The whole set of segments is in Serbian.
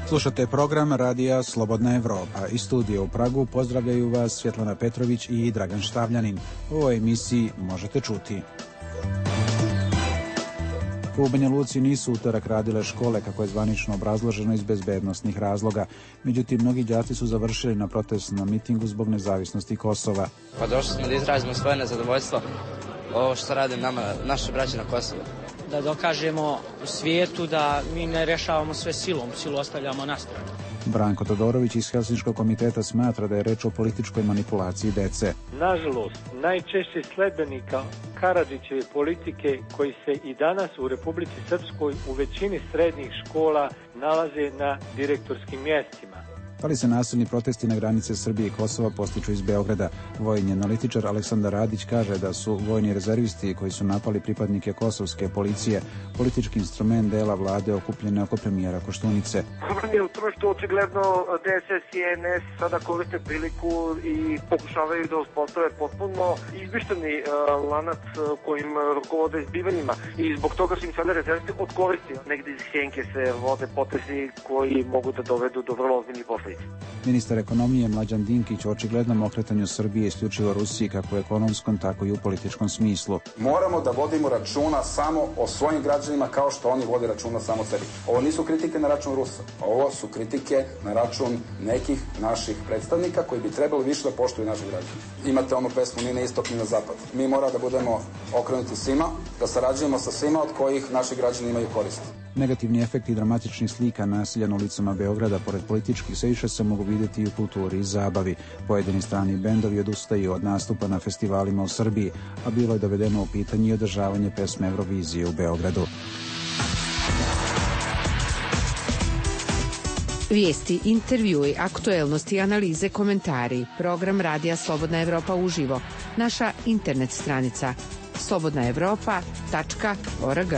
Slušate program Radija Slobodna Evropa. Iz studija u Pragu pozdravljaju vas Svjetlana Petrović i Dragan Štavljanin. U ovoj emisiji možete čuti: u Banja Luci nisu utorak radile škole kako je zvanično obrazloženo iz bezbednosnih razloga. Međutim, mnogi đaci su završili na protestnom mitingu zbog nezavisnosti Kosova. Pa došli smo da izrazimo svoje nezadovoljstvo ovo što rade nama, naše braće na Kosovu. Da dokažemo u svijetu da mi ne rešavamo sve silom, silu ostavljamo na stranu. Branko Todorović iz Helsinškog komiteta smatra da je reč o političkoj manipulaciji dece. Nažalost, najčešće sledbenika Karadžićeve politike koji se i danas u Republici Srpskoj u većini srednjih škola nalaze na direktorskim mjestima. Da li se nasilni protesti na granice Srbije i Kosova postiču iz Beograda? Vojni analitičar Aleksandar Radić kaže da su vojni rezervisti koji su napali pripadnike kosovske policije politički instrument dela vlade okupljene oko premijera Koštunice. Problem je u tome što očigledno DSS i SNS sada koriste priliku i pokušavaju da uspostave potpuno izmišljeni lanac kojim rukovode izbivanjima i zbog toga su im sada rezervisti odkoristi. Negdje iz Henke se vode potezi koji mogu da dovedu do vrlo ozbiljnih posledica. Ministar ekonomije Mlađan Dinkić o očiglednom okretanju Srbije isključivo Rusiji kako u ekonomskom, tako i u političkom smislu. Moramo da vodimo računa samo o svojim građanima kao što oni vode računa samo o sebi. Ovo nisu kritike na račun Rusa, ovo su kritike na račun nekih naših predstavnika koji bi trebali više da poštuju naše građane. Imate onu pesmu ni na istok ni na zapad. Mi moramo da budemo okrenuti svima, da sarađujemo sa svima od kojih naši građani imaju koristi. Negativni efekti dramatičnih slika nasilja na ulicama Beograda pored političkih sve više se mogu vidjeti i u kulturi i zabavi. Pojedini strani bendovi odustaju od nastupa na festivalima u Srbiji, a bilo je dovedeno u pitanje i održavanje pesme Eurovizije u Beogradu. Vijesti, intervjui, aktuelnosti, analize, komentari. Program Radija Slobodna Evropa uživo. Naša internet stranica slobodnaevropa.org.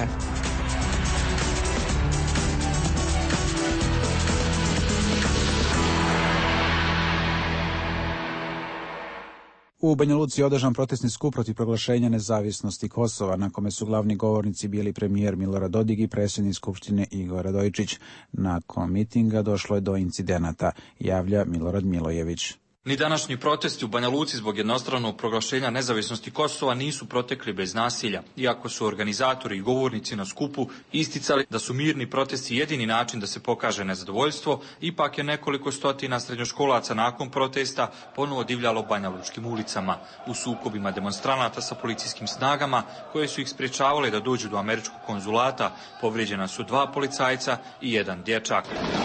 U Banja Luci je održan protestni skup protiv proglašenja nezavisnosti Kosova, na kome su glavni govornici bili premijer Milorad Dodik i predsjednik Skupštine Igor Radojičić. Nakon mitinga došlo je do incidenata, javlja Milorad Milojević. Ni današnji protesti u Banja Luci zbog jednostranog proglašenja nezavisnosti Kosova nisu protekli bez nasilja, iako su organizatori i govornici na skupu isticali da su mirni protesti jedini način da se pokaže nezadovoljstvo. Ipak je nekoliko stotina srednjoškolaca nakon protesta ponovo divljalo banjalučkim ulicama u sukobima demonstranata sa policijskim snagama koje su ih sprječavale da dođu do američkog konzulata. Povrijeđena su 2 policajca i 1 dječak.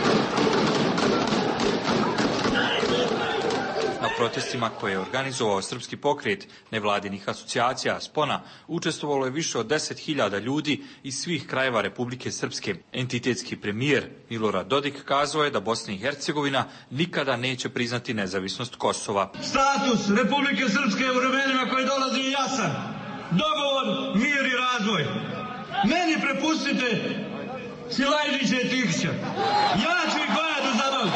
Na protestima koje je organizovao Srpski pokret nevladinih asocijacija Spona učestvovalo je više od 10.000 ljudi iz svih krajeva Republike Srpske. Entitetski premijer Milorad Dodik kazao je da Bosna i Hercegovina nikada neće priznati nezavisnost Kosova. Status Republike Srpske u vremenima koje dolazi je jasan. Dogovor, mir i razvoj. Meni prepustite Silajđića i Tihića. Ja ću ih gledati da zabavim.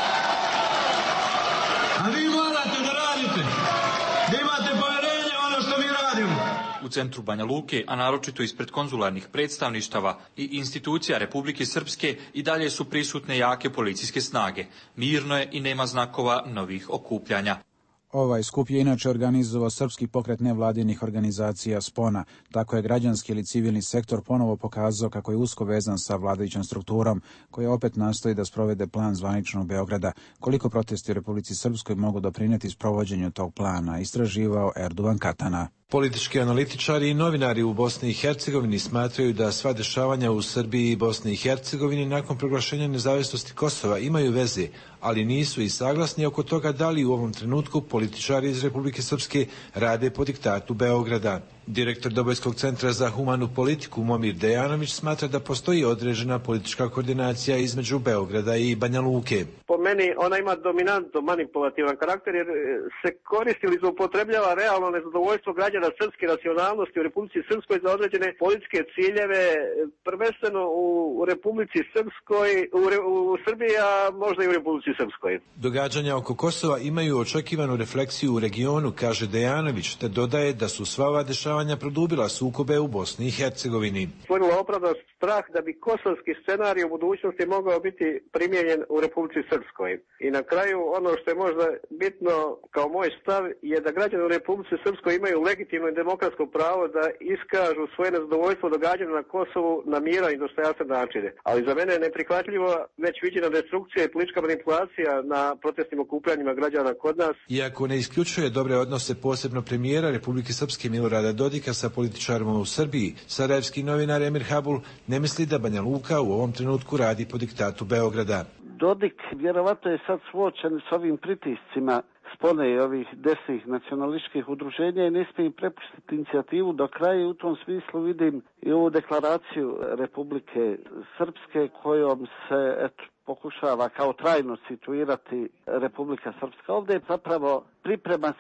A vi morate da radite, da imate povjerenje ono što mi radimo. U centru Banja Luke, a naročito ispred konzularnih predstavništava i institucija Republike Srpske, i dalje su prisutne jake policijske snage. Mirno je i nema znakova novih okupljanja. Ovaj skup je inače organizovao Srpski pokret nevladinih organizacija Spona. Tako je građanski ili civilni sektor ponovo pokazao kako je usko vezan sa vladajućom strukturom, koja opet nastoji da sprovede plan zvaničnog Beograda. Koliko protesti u Republici Srpskoj mogu doprinijeti sprovođenju tog plana, istraživao Erduvan Katana. Politički analitičari i novinari u Bosni i Hercegovini smatraju da sva dešavanja u Srbiji i Bosni i Hercegovini nakon proglašenja nezavisnosti Kosova imaju veze, ali nisu i saglasni oko toga da li u ovom trenutku političari iz Republike Srpske rade po diktatu Beograda. Direktor Dobojskog centra za humanu politiku Momir Dejanović smatra da postoji određena politička koordinacija između Beograda i Banja Luke. Po meni ona ima dominantno manipulativan karakter jer se koristi ili zloupotrebljava realno nezadovoljstvo građana srpske nacionalnosti u Republici Srpskoj za određene političke ciljeve, prvenstveno u Republici Srpskoj, u Srbiji, a možda i u Republici Srpskoj. Događanja oko Kosova imaju očekivanu refleksiju u regionu, kaže Dejanović, te dodaje da su sva ova dešavanja produbila sukobe u Bosni i Hercegovini. Stvorila opravdanost strah da bi kosovski scenarij u budućnosti mogao biti primijenjen u Republici Srpskoj. I na kraju ono što je možda bitno kao moj stav je da građani u Republici Srpskoj imaju legitimno i demokratsko pravo da iskažu svoje nezadovoljstvo događanja na Kosovu na miran i dostojanstven način. Ali za mene je neprihvatljivo već viđena destrukcija i politička manipulacija na protestnim okupljanjima građana kod nas. Iako ne isključuje dobre odnose posebno premijera Republike Srpske Milorada Dodika sa političarima u Srbiji, sarajevski novinar Emir Habul ne misli da Banja Luka u ovom trenutku radi po diktatu Beograda. Dodik vjerovatno je sad suočen s ovim pritiscima spone i ovih desnih nacionalističkih udruženja i ne smije im prepustiti inicijativu do kraja i u tom smislu vidim i ovu deklaraciju Republike Srpske kojom se pokušava kao trajno situirati Republika Srpska. Ovdje je zapravo priprema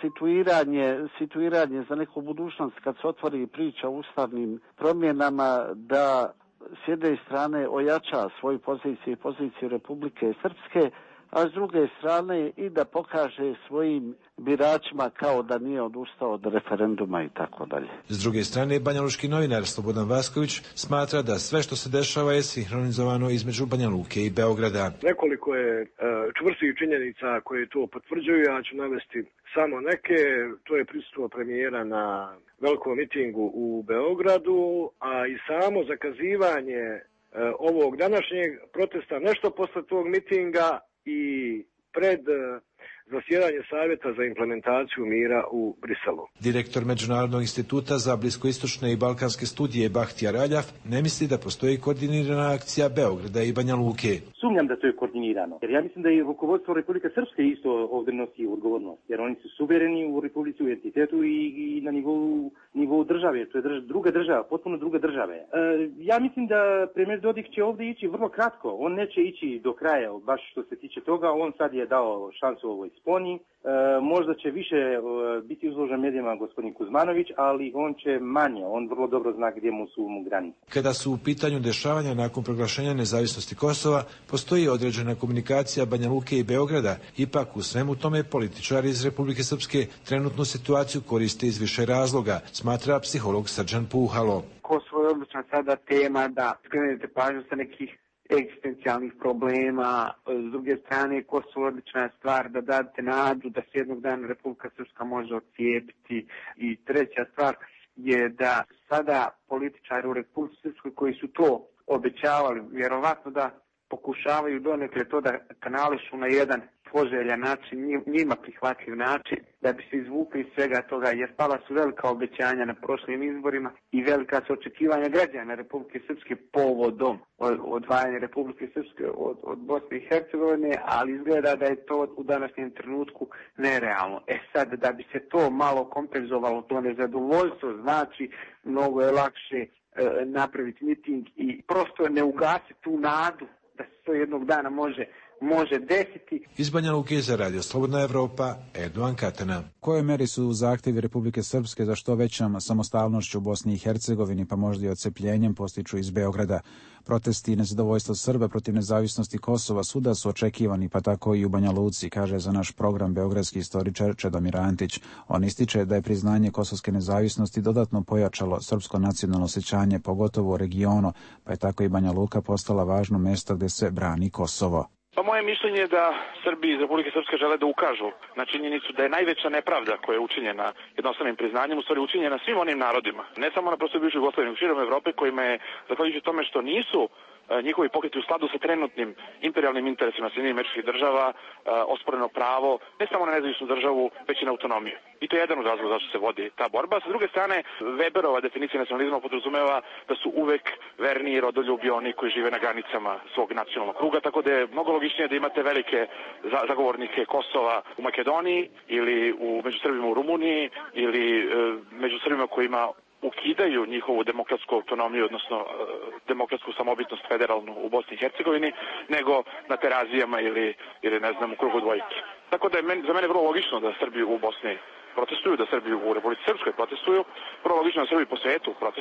situiranje za neku budućnost kad se otvori priča o ustavnim promjenama da s jedne strane ojača svoju poziciju i poziciju Republike Srpske, a s druge strane i da pokaže svojim biračima kao da nije odustao od referenduma i tako dalje. S druge strane, banjalučki novinar Slobodan Vasković smatra da sve što se dešava je sinhronizovano između Banja Luke i Beograda. Nekoliko je čvrstih činjenica koje to potvrđuju, ja ću navesti samo neke. To je prisustvo premijera na velikom mitingu u Beogradu, a i samo zakazivanje ovog današnjeg protesta nešto posle tog mitinga i pred zasjedanje Savjeta za implementaciju mira u Briselu. Direktor Međunarodnog instituta za bliskoistočne i balkanske studije Bahtiyar Aljaf ne misli da postoji koordinirana akcija Beograda i Banja Luke. Sumnjam da to je koordinirano, jer ja mislim da i rukovodstvo Republike Srpske isto ovdje nosi odgovornost, jer oni su suvereni u Republici, u entitetu i na nivou države, to je druga država, potpuno druga države. Ja mislim da premijer Dodik će ovdje ići vrlo kratko, on neće ići do kraja, baš što se tiče toga, on sad je dao šansu ovoj sponi, možda će više biti izložen medijima gospodin Kuzmanović, ali on će manje, on vrlo dobro zna gdje mu su granice. Kada su u pitanju dešavanja nakon proglašenja nezavisnosti Kosova, postoji određena komunikacija Banja Luke i Beograda, ipak u svemu tome političari iz Republike Srpske trenutnu situaciju koriste iz više razloga, smatra psiholog Srđan Puhalo. Kosovo je odlična sada tema da skrenete pažnju sa nekih egzistencijalnih problema, s druge strane Kosovo odlična stvar da date nadu da se jednog dana Republika Srpska može odcijepiti i treća stvar je da sada političari u Republici Srpskoj koji su to obećavali, vjerovatno da pokušavaju donekle to da kanališu na jedan poželjan način, njima prihvatljiv način, da bi se izvukli iz svega toga, jer pala su velika obećanja na prošlim izborima i velika su očekivanja građana Republike Srpske povodom odvajanja Republike Srpske od Bosne i Hercegovine, ali izgleda da je to u današnjem trenutku nerealno. Sad, da bi se to malo kompenzovalo, to nezadovoljstvo, znači mnogo je lakše napraviti miting i prosto ne ugasiti tu nadu da se to jednog dana može desiti. Iz Banja Luke za Radio Slobodna Evropa, Erdogan Katana. Koje meri su zahtjevi Republike Srpske za što većom samostalnošću u Bosni i Hercegovini, pa možda i odcepljenjem, postiču iz Beograda? Protesti i nezadovoljstvo Srba protiv nezavisnosti Kosova svuda su očekivani, pa tako i u Banja Luci, kaže za naš program beogradski istoričar Čedomir Antić. On ističe da je priznanje kosovske nezavisnosti dodatno pojačalo srpsko nacionalno osjećanje, pogotovo u regionu, pa je tako i Banja Luka postala važno mjesto gdje se brani Kosovo. Pa moje mišljenje je da Srbi iz Republike Srpske žele da ukažu na činjenicu da je najveća nepravda koja je učinjena jednostavnim priznanjem u stvari učinjena svim onim narodima, ne samo na prostoru bivše Jugoslavije, nego širom Evrope, kojima je, zahvaljujući tome što nisu njihovi pokreti u skladu sa trenutnim imperijalnim interesima Sjedinjenih Američkih Država, osporeno pravo ne samo na nezavisnu državu, već i na autonomiju. I to je jedan od razloga zašto se vodi ta borba. Sa druge strane, Weberova definicija nacionalizma podrazumeva da su uvek verni i rodoljubi oni koji žive na granicama svog nacionalnog kruga, tako da je mnogo logičnije da imate velike zagovornike Kosova u Makedoniji ili među Srbima u Rumuniji ili među Srbima kojima ukidaju njihovu demokratsku autonomiju, odnosno demokratsku samobitnost federalnu u Bosni i Hercegovini, nego na Terazijama ili ne znam, u krugu dvojke. Tako da je za mene vrlo logično da Srbi u Bosni protestuju, da Srbi u Republici Srpskoj protestuju, vrlo logično da Srbi po svetu protestuju.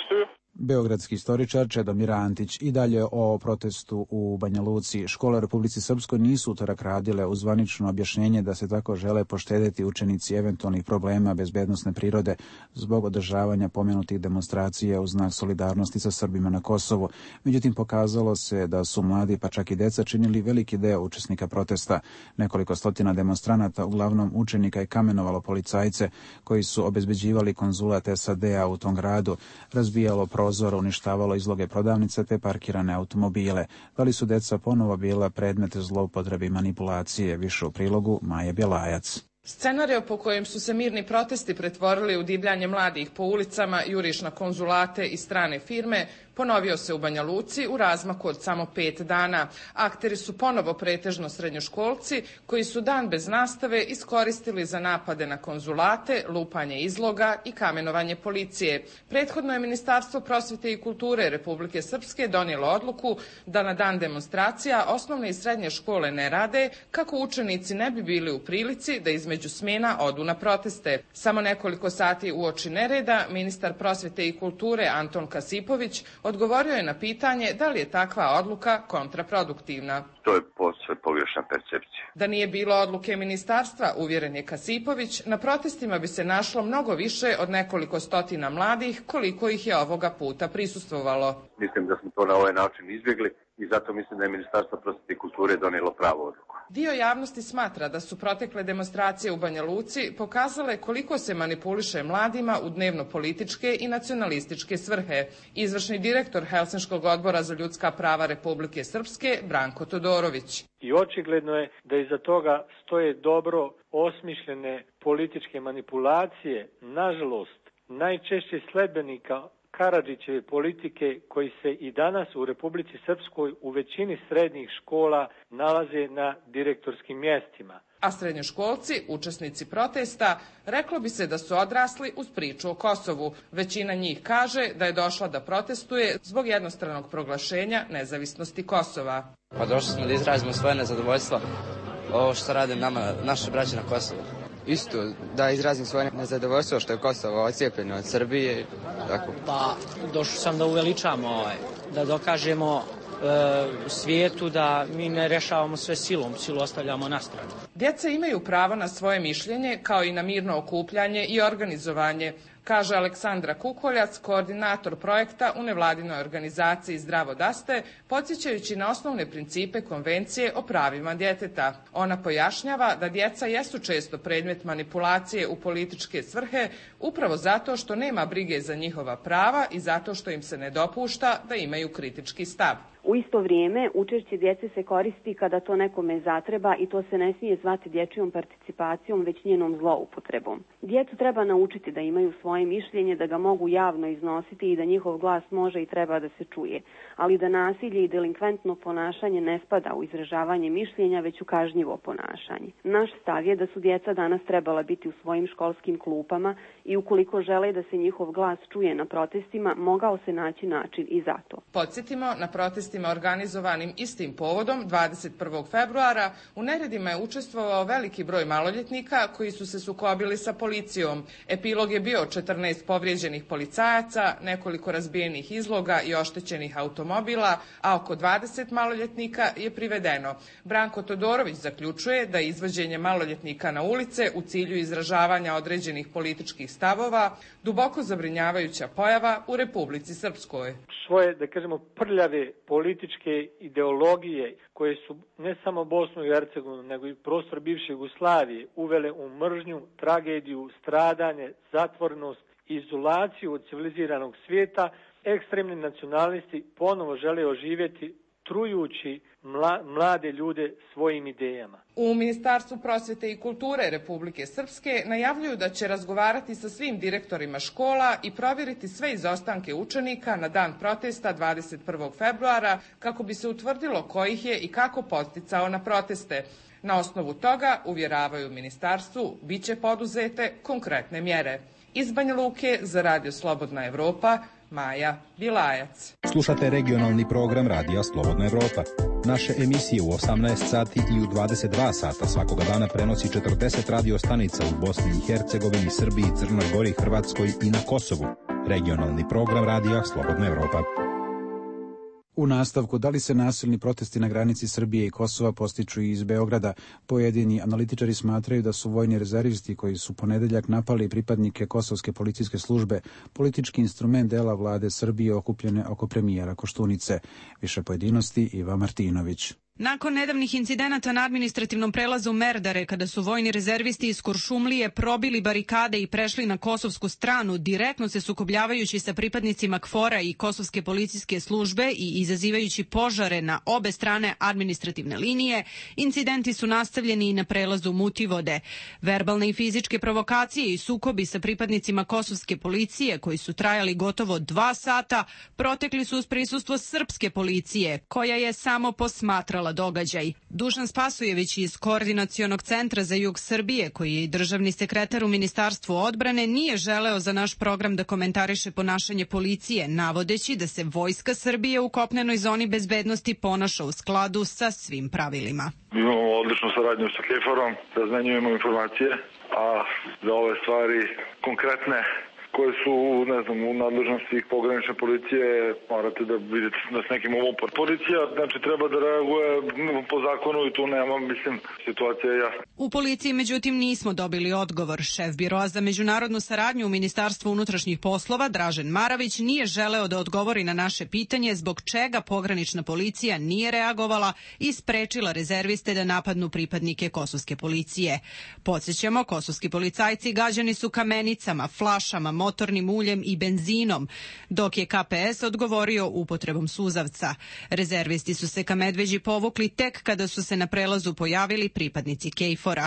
Beogradski istoričar Čedomir Antić. I dalje o protestu u Banja Luci. Škole u Republici Srpskoj nisu utorak radile uz zvanično objašnjenje da se tako žele poštedeti učenici eventualnih problema bezbednosne prirode zbog održavanja pomenutih demonstracija u znak solidarnosti sa Srbima na Kosovu. Međutim, pokazalo se da su mladi, pa čak i deca, činili veliki deo učesnika protesta. Nekoliko stotina demonstranata, uglavnom učenika, je kamenovalo policajce koji su obezbeđivali konzulat SAD-a u tom gradu, razbijalo prozor, uništavalo izloge prodavnice te parkirane automobile. Da li su deca ponovo bila predmet zloupotrebe i manipulacije? Više u prilogu Maje Bjelajac. Scenario po kojem su se mirni protesti pretvorili u divljanje mladih po ulicama, juriš na konzulate i strane firme, ponovio se u Banja Luci u razmaku od samo 5 dana. Akteri su ponovo pretežno srednjoškolci koji su dan bez nastave iskoristili za napade na konzulate, lupanje izloga i kamenovanje policije. Prethodno je Ministarstvo prosvete i kulture Republike Srpske donijelo odluku da na dan demonstracija osnovne i srednje škole ne rade kako učenici ne bi bili u prilici da između smena odu na proteste. Samo nekoliko sati uoči nereda ministar prosvete i kulture Anton Kasipović odgovorio je na pitanje da li je takva odluka kontraproduktivna. To je posve pogrešna percepcija. Da nije bilo odluke ministarstva, uvjeren je Kasipović, na protestima bi se našlo mnogo više od nekoliko stotina mladih, koliko ih je ovoga puta prisustvovalo. Mislim da smo to na ovaj način izbjegli i zato mislim da je Ministarstvo prosvete i kulture donijelo pravu odluku. Dio javnosti smatra da su protekle demonstracije u Banja Luci pokazale koliko se manipuliše mladima u dnevno-političke i nacionalističke svrhe. Izvršni direktor Helsinškog odbora za ljudska prava Republike Srpske, Branko Todorović. I očigledno je da iza toga stoje dobro osmišljene političke manipulacije, nažalost, najčešće sledbenika Karadžićeve politike koji se i danas u Republici Srpskoj u većini srednjih škola nalaze na direktorskim mjestima. A srednjoškolci, učesnici protesta, reklo bi se da su odrasli uz priču o Kosovu. Većina njih kaže da je došla da protestuje zbog jednostranog proglašenja nezavisnosti Kosova. Pa došli smo da izrazimo svoje nezadovoljstvo ovo što rade nama, naše braće na Kosovu. Isto, da izrazim svoje nezadovoljstvo što je Kosovo odcijepljeno od Srbije. Tako. Pa došao sam da uveličamo, da dokažemo svijetu da mi ne rešavamo sve silom, silu ostavljamo na stranu. Djeca imaju pravo na svoje mišljenje kao i na mirno okupljanje i organizovanje, kaže Aleksandra Kukoljac, koordinator projekta u nevladinoj organizaciji Zdravo daste, podsjećajući na osnovne principe Konvencije o pravima djeteta. Ona pojašnjava da djeca jesu često predmet manipulacije u političke svrhe upravo zato što nema brige za njihova prava i zato što im se ne dopušta da imaju kritički stav. U isto vrijeme, učešće djece se koristi kada to nekome zatreba i to se ne smije zvati dječjom participacijom, već njenom zloupotrebom. Djecu treba naučiti da imaju svoje mišljenje, da ga mogu javno iznositi i da njihov glas može i treba da se čuje, ali da nasilje i delinkventno ponašanje ne spada u izražavanje mišljenja, već u kažnjivo ponašanje. Naš stav je da su djeca danas trebala biti u svojim školskim klupama i ukoliko žele da se njihov glas čuje na protestima, mogao se naći način i za to. Podsjetimo, na protestima organizovanim istim povodom 21. februara u neredima je učestvovao veliki broj maloljetnika koji su se sukobili sa policijom. Epilog je bio 14 povrijeđenih policajaca, nekoliko razbijenih izloga i oštećenih automobila, a oko 20 maloljetnika je privedeno. Branko Todorović zaključuje da je izvođenje maloljetnika na ulice u cilju izražavanja određenih političkih stavova duboko zabrinjavajuća pojava u Republici Srpskoj. Svoje, da kažemo, prljave političke ideologije koje su ne samo Bosnu i Hercegovinu, nego i prostor bivše Jugoslavije uvele u mržnju, tragediju, stradanje, zatvorenost, izolaciju od civiliziranog svijeta, ekstremni nacionalisti ponovo žele oživjeti trujući mlade ljude svojim idejama. U Ministarstvu prosvete i kulture Republike Srpske najavljuju da će razgovarati sa svim direktorima škola i provjeriti sve izostanke učenika na dan protesta 21. februara kako bi se utvrdilo ko ih je i kako podsticao na proteste. Na osnovu toga, uvjeravaju u ministarstvu, bit će poduzete konkretne mjere. Iz Banja Luke za Radio Slobodna Evropa, Maja Bilajac. Slušate regionalni program Radija Slobodna Evropa. Naše emisije u 18 sati i u 22 sata svakoga dana prenosi 40 radio stanica u Bosni i Hercegovini, Srbiji, Crnoj Gori, Hrvatskoj i na Kosovu. regionalni program radija Slobodna Evropa. U nastavku, da li se nasilni protesti na granici Srbije i Kosova postiču iz Beograda? Pojedini analitičari smatraju da su vojni rezervisti koji su ponedeljak napali pripadnike kosovske policijske službe politički instrument dela vlade Srbije okupljene oko premijera Koštunice. Više pojedinosti Iva Martinović. Nakon nedavnih incidenata na administrativnom prelazu Merdare, kada su vojni rezervisti iz Kuršumlije probili barikade i prešli na kosovsku stranu, direktno se sukobljavajući sa pripadnicima KFOR-a i kosovske policijske službe i izazivajući požare na obe strane administrativne linije, incidenti su nastavljeni i na prelazu Mutivode. Verbalne i fizičke provokacije i sukobi sa pripadnicima kosovske policije, koji su trajali gotovo 2 sata, protekli su uz prisustvo srpske policije, koja je samo posmatrala događaj. Dušan Spasojević iz Koordinacionog centra za jug Srbije, koji je i državni sekretar u Ministarstvu odbrane, nije želeo za naš program da komentariše ponašanje policije, navodeći da se Vojska Srbije u kopnenoj zoni bezbednosti ponaša u skladu sa svim pravilima. Imamo odličnu saradnju sa KFOR-om, razmenjujemo informacije, a za ove stvari konkretne koje su, u nadležnosti pogranične policije, morate da vidite da s nekim umom. Policija, treba da reaguje po zakonu i tu nema, situacija je jasna. U policiji, međutim, nismo dobili odgovor. Šef Biroa za međunarodnu saradnju u Ministarstvu unutrašnjih poslova, Dražen Maravić, nije želeo da odgovori na naše pitanje zbog čega pogranična policija nije reagovala i sprečila rezerviste da napadnu pripadnike kosovske policije. Podsjećamo, kosovski policajci gađani su kamenicama, flašama, motornim uljem i benzinom, dok je KPS odgovorio upotrebom suzavca. Rezervisti su se ka Medveđi povukli tek kada su se na prelazu pojavili pripadnici KFOR-a.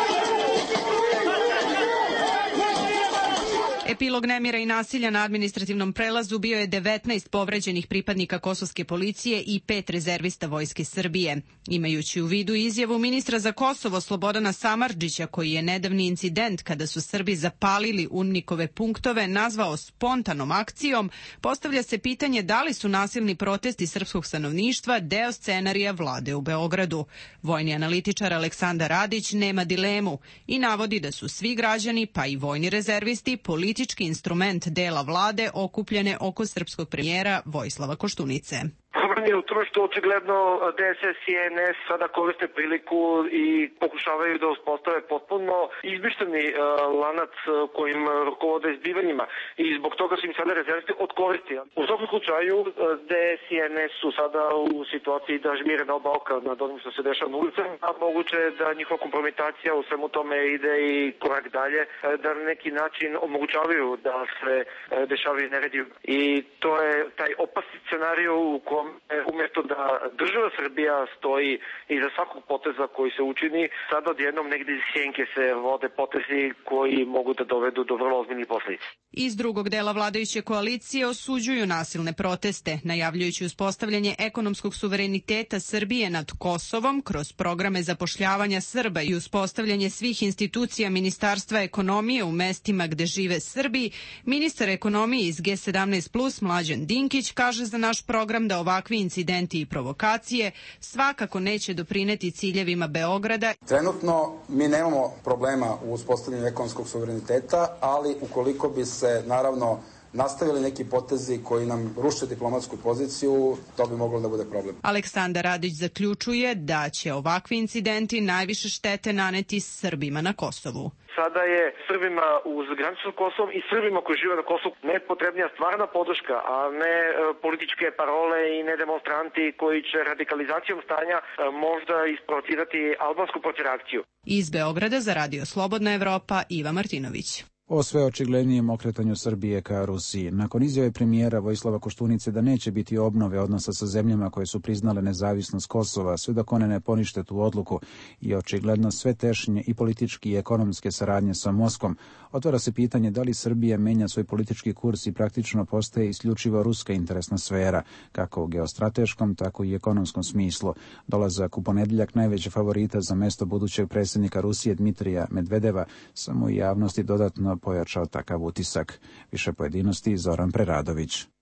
Epilog nemira i nasilja na administrativnom prelazu bio je 19 povređenih pripadnika kosovske policije i 5 rezervista Vojske Srbije. Imajući u vidu izjavu ministra za Kosovo Slobodana Samardžića, koji je nedavni incident kada su Srbi zapalili UNMIK-ove punktove nazvao spontanom akcijom, postavlja se pitanje da li su nasilni protesti srpskog stanovništva deo scenarija vlade u Beogradu. Vojni analitičar Aleksandar Radić nema dilemu i navodi da su svi građani, pa i vojni rezervisti, politički instrument dela vlade okupljene oko srpskog premijera Vojislava Koštunice. Problem je u tome što očigledno DSS i SNS sada koriste priliku i pokušavaju da uspostave potpuno izmišljeni lanac kojim rukovode zbivanjima i zbog toga su im sada rezervisti od koristi. U svakom slučaju DS i SNS su sada u situaciji da žmire na oba oka nad onim što se dešava na ulicama, a moguće je da njihova kompromitacija u svemu tome ide i korak dalje, da na neki način omogućavaju da se dešavaju neredi. I to je taj opasni scenarij u kom umjesto da država Srbija stoji iza svakog poteza koji se učini, sad odjednom negdje iz sjenke se vode potezi koji mogu da dovedu do vrlo ozbiljnih posledica. Iz drugog dela vladajuće koalicije osuđuju nasilne proteste, najavljujući uspostavljanje ekonomskog suvereniteta Srbije nad Kosovom kroz programe zapošljavanja Srba i uspostavljanje svih institucija Ministarstva ekonomije u mestima gde žive Srbi. Ministar ekonomije iz G17+, Mlađan Dinkić, kaže za naš program da ovakvi incidenti i provokacije svakako neće doprineti ciljevima Beograda. Trenutno mi nemamo problema u uspostavljanju ekonomskog suvereniteta, ali ukoliko bi se naravno nastavili neki potezi koji nam ruše diplomatsku poziciju, to bi moglo da bude problem. Aleksandar Radić zaključuje da će ovakvi incidenti najviše štete naneti Srbima na Kosovu. Sada je Srbima uz granicu sa Kosovom i Srbima koji žive na Kosovu nepotrebnija stvarna podrška, a ne političke parole i ne demonstranti koji će radikalizacijom stanja možda isprovocirati albansku protireakciju. Iz Beograda za Radio Slobodna Evropa, Iva Martinović. O sve očiglednijem okretanju Srbije ka Rusiji. Nakon izjave premijera Vojislava Koštunice da neće biti obnove odnosa sa zemljama koje su priznale nezavisnost Kosova, sve dok one ne ponište tu odluku i očigledno sve tešnje i politički i ekonomske saradnje sa Moskvom, otvara se pitanje da li Srbija menja svoj politički kurs i praktično postaje isključivo ruska interesna sfera, kako u geostrateškom, tako i ekonomskom smislu. Dolazak u ponedeljak najveće favorita za mesto budućeg predsjednika Rusije Dmitrija Medvedeva samo i javnosti dodatno pojačao takav utisak. Više pojedinosti Zoran Preradović.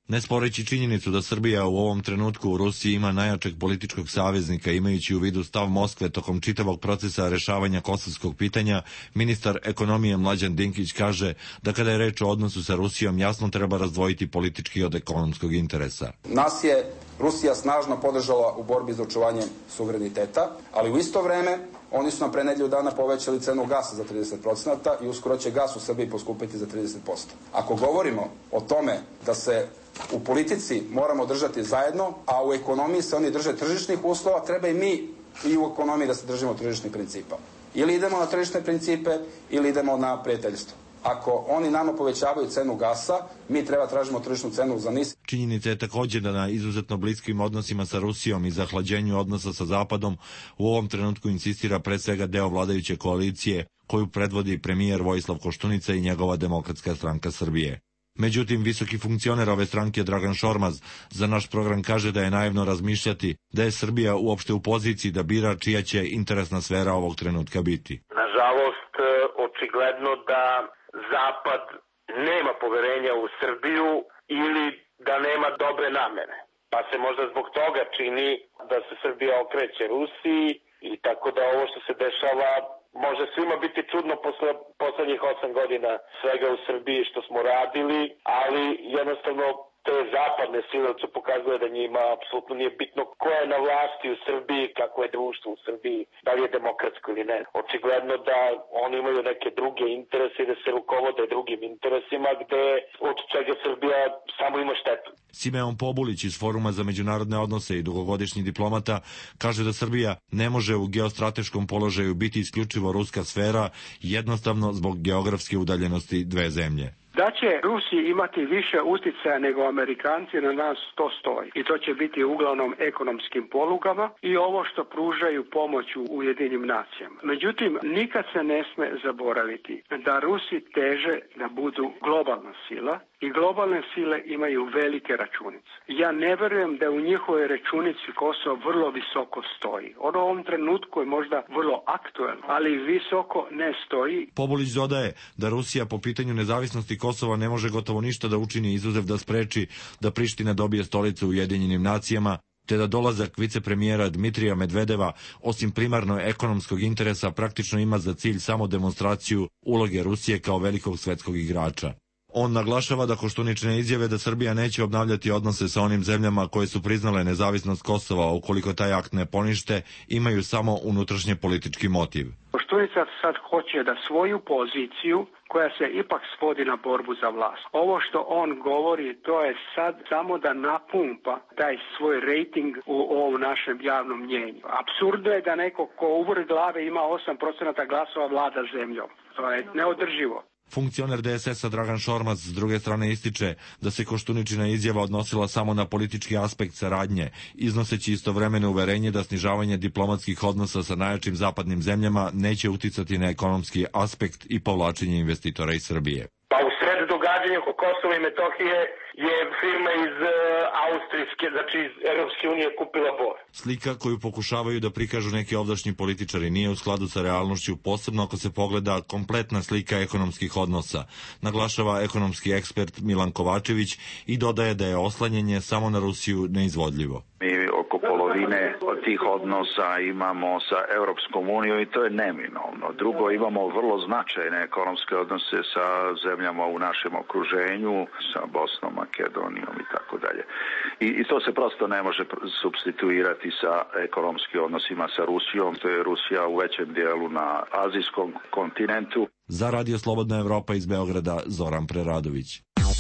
Ne sporeći činjenicu da Srbija u ovom trenutku u Rusiji ima najjačeg političkog saveznika, imajući u vidu stav Moskve tokom čitavog procesa rešavanja kosovskog pitanja, ministar ekonomije Mlađan Dinkić kaže da kada je reč o odnosu sa Rusijom jasno treba razdvojiti politički od ekonomskog interesa. Nas je Rusija snažno podržala u borbi za očuvanje suvereniteta, ali u isto vreme oni su nam pre nedelju dana povećali cenu gasa za 30% i uskoro će gas u Srbiji poskupiti za 30%. Ako govorimo o tome da se u politici moramo držati zajedno, a u ekonomiji se oni drže tržišnih uslova, treba i mi i u ekonomiji da se držimo tržišnih principa. Ili idemo na tržišne principe ili idemo na prijateljstvo. Ako oni nama povećavaju cenu gasa, mi treba tražimo tržišnu cenu za NIS. Činjenica je također da na izuzetno bliskim odnosima sa Rusijom i zahlađenju odnosa sa Zapadom u ovom trenutku insistira pre svega deo vladajuće koalicije koju predvodi premijer Vojislav Koštunica i njegova Demokratska stranka Srbije. Međutim, visoki funkcioner ove stranke Dragan Šormaz za naš program kaže da je naivno razmišljati da je Srbija uopšte u poziciji da bira čija će interesna sfera ovog trenutka biti. Nažalost, očigledno da Zapad nema poverenja u Srbiju ili da nema dobre namere. Pa se možda zbog toga čini da se Srbija okreće Rusiji i tako da ovo što se dešava može svima biti čudno posle poslednjih 8 godina svega u Srbiji što smo radili, ali jednostavno te zapadne sile su pokazuje da njima apsolutno nije bitno ko je na vlasti u Srbiji, kako je društvo u Srbiji, da li je demokratsko ili ne. Očigledno da oni imaju neke druge interese i da se rukovode drugim interesima gde od čega Srbija samo ima štetu. Simeon Pobulić iz Foruma za međunarodne odnose i dugogodišnji diplomata kaže da Srbija ne može u geostrateškom položaju biti isključivo ruska sfera, jednostavno zbog geografske udaljenosti dve zemlje. Da će Rusi imati više uticaja nego Amerikanci na nas, to stoji. I to će biti uglavnom ekonomskim polugama i ovo što pružaju pomoć u Ujedinjenim nacijama. Međutim, nikad se ne sme zaboraviti da Rusi teže da budu globalna sila i globalne sile imaju velike računice. Ja ne verujem da u njihovoj računici Kosovo vrlo visoko stoji. Ono u ovom trenutku je možda vrlo aktuelno, ali visoko ne stoji. Pobulić dodaje da Rusija po pitanju nezavisnosti Kosova ne može gotovo ništa da učini izuzev da spreči da Priština dobije stolicu u Ujedinjenim nacijama, te da dolazak vicepremijera Dmitrija Medvedeva, osim primarno ekonomskog interesa, praktično ima za cilj samo demonstraciju uloge Rusije kao velikog svetskog igrača. On naglašava da Koštuničine izjave da Srbija neće obnavljati odnose sa onim zemljama koje su priznale nezavisnost Kosova ukoliko taj akt ne ponište, imaju samo unutrašnje politički motiv. Koštunica sad hoće da svoju poziciju, koja se ipak svodi na borbu za vlast. Ovo što on govori, to je sad samo da napumpa taj svoj rejting u ovom našem javnom mnjenju. Apsurdno je da neko ko uvre glave ima 8% glasova vlada zemljom. To je neodrživo. Funkcioner DSS-a Dragan Šormaz s druge strane ističe da se Koštuničina izjava odnosila samo na politički aspekt saradnje, iznoseći istovremeno uverenje da snižavanje diplomatskih odnosa sa najjačim zapadnim zemljama neće uticati na ekonomski aspekt i povlačenje investitora iz Srbije. Pa u sred događanja oko Kosova i Metohije je firma iz Austrijske, znači iz Europske unije kupila Bor. Slika koju pokušavaju da prikažu neki ovdašnji političari nije u skladu sa realnošću, posebno ako se pogleda kompletna slika ekonomskih odnosa, naglašava ekonomski ekspert Milan Kovačević i dodaje da je oslanjanje samo na Rusiju neizvodljivo. Mi oko polovine od tih odnosa imamo sa Europskom unijom i to je neminovno. Drugo, imamo vrlo značajne ekonomske odnose sa zemljama u našem okruženju, sa Bosnom, Makedonijom i tako dalje. I to se prosto ne može supstituirati sa ekonomskim odnosima sa Rusijom. To je Rusija u većem dijelu na azijskom kontinentu. Za Radio Slobodna Evropa iz Beograda, Zoran Preradović.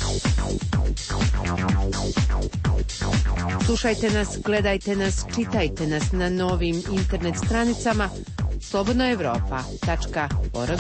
Slušajte nas, gledajte nas, čitajte nas na novim internet stranicama slobodnaevropa.org.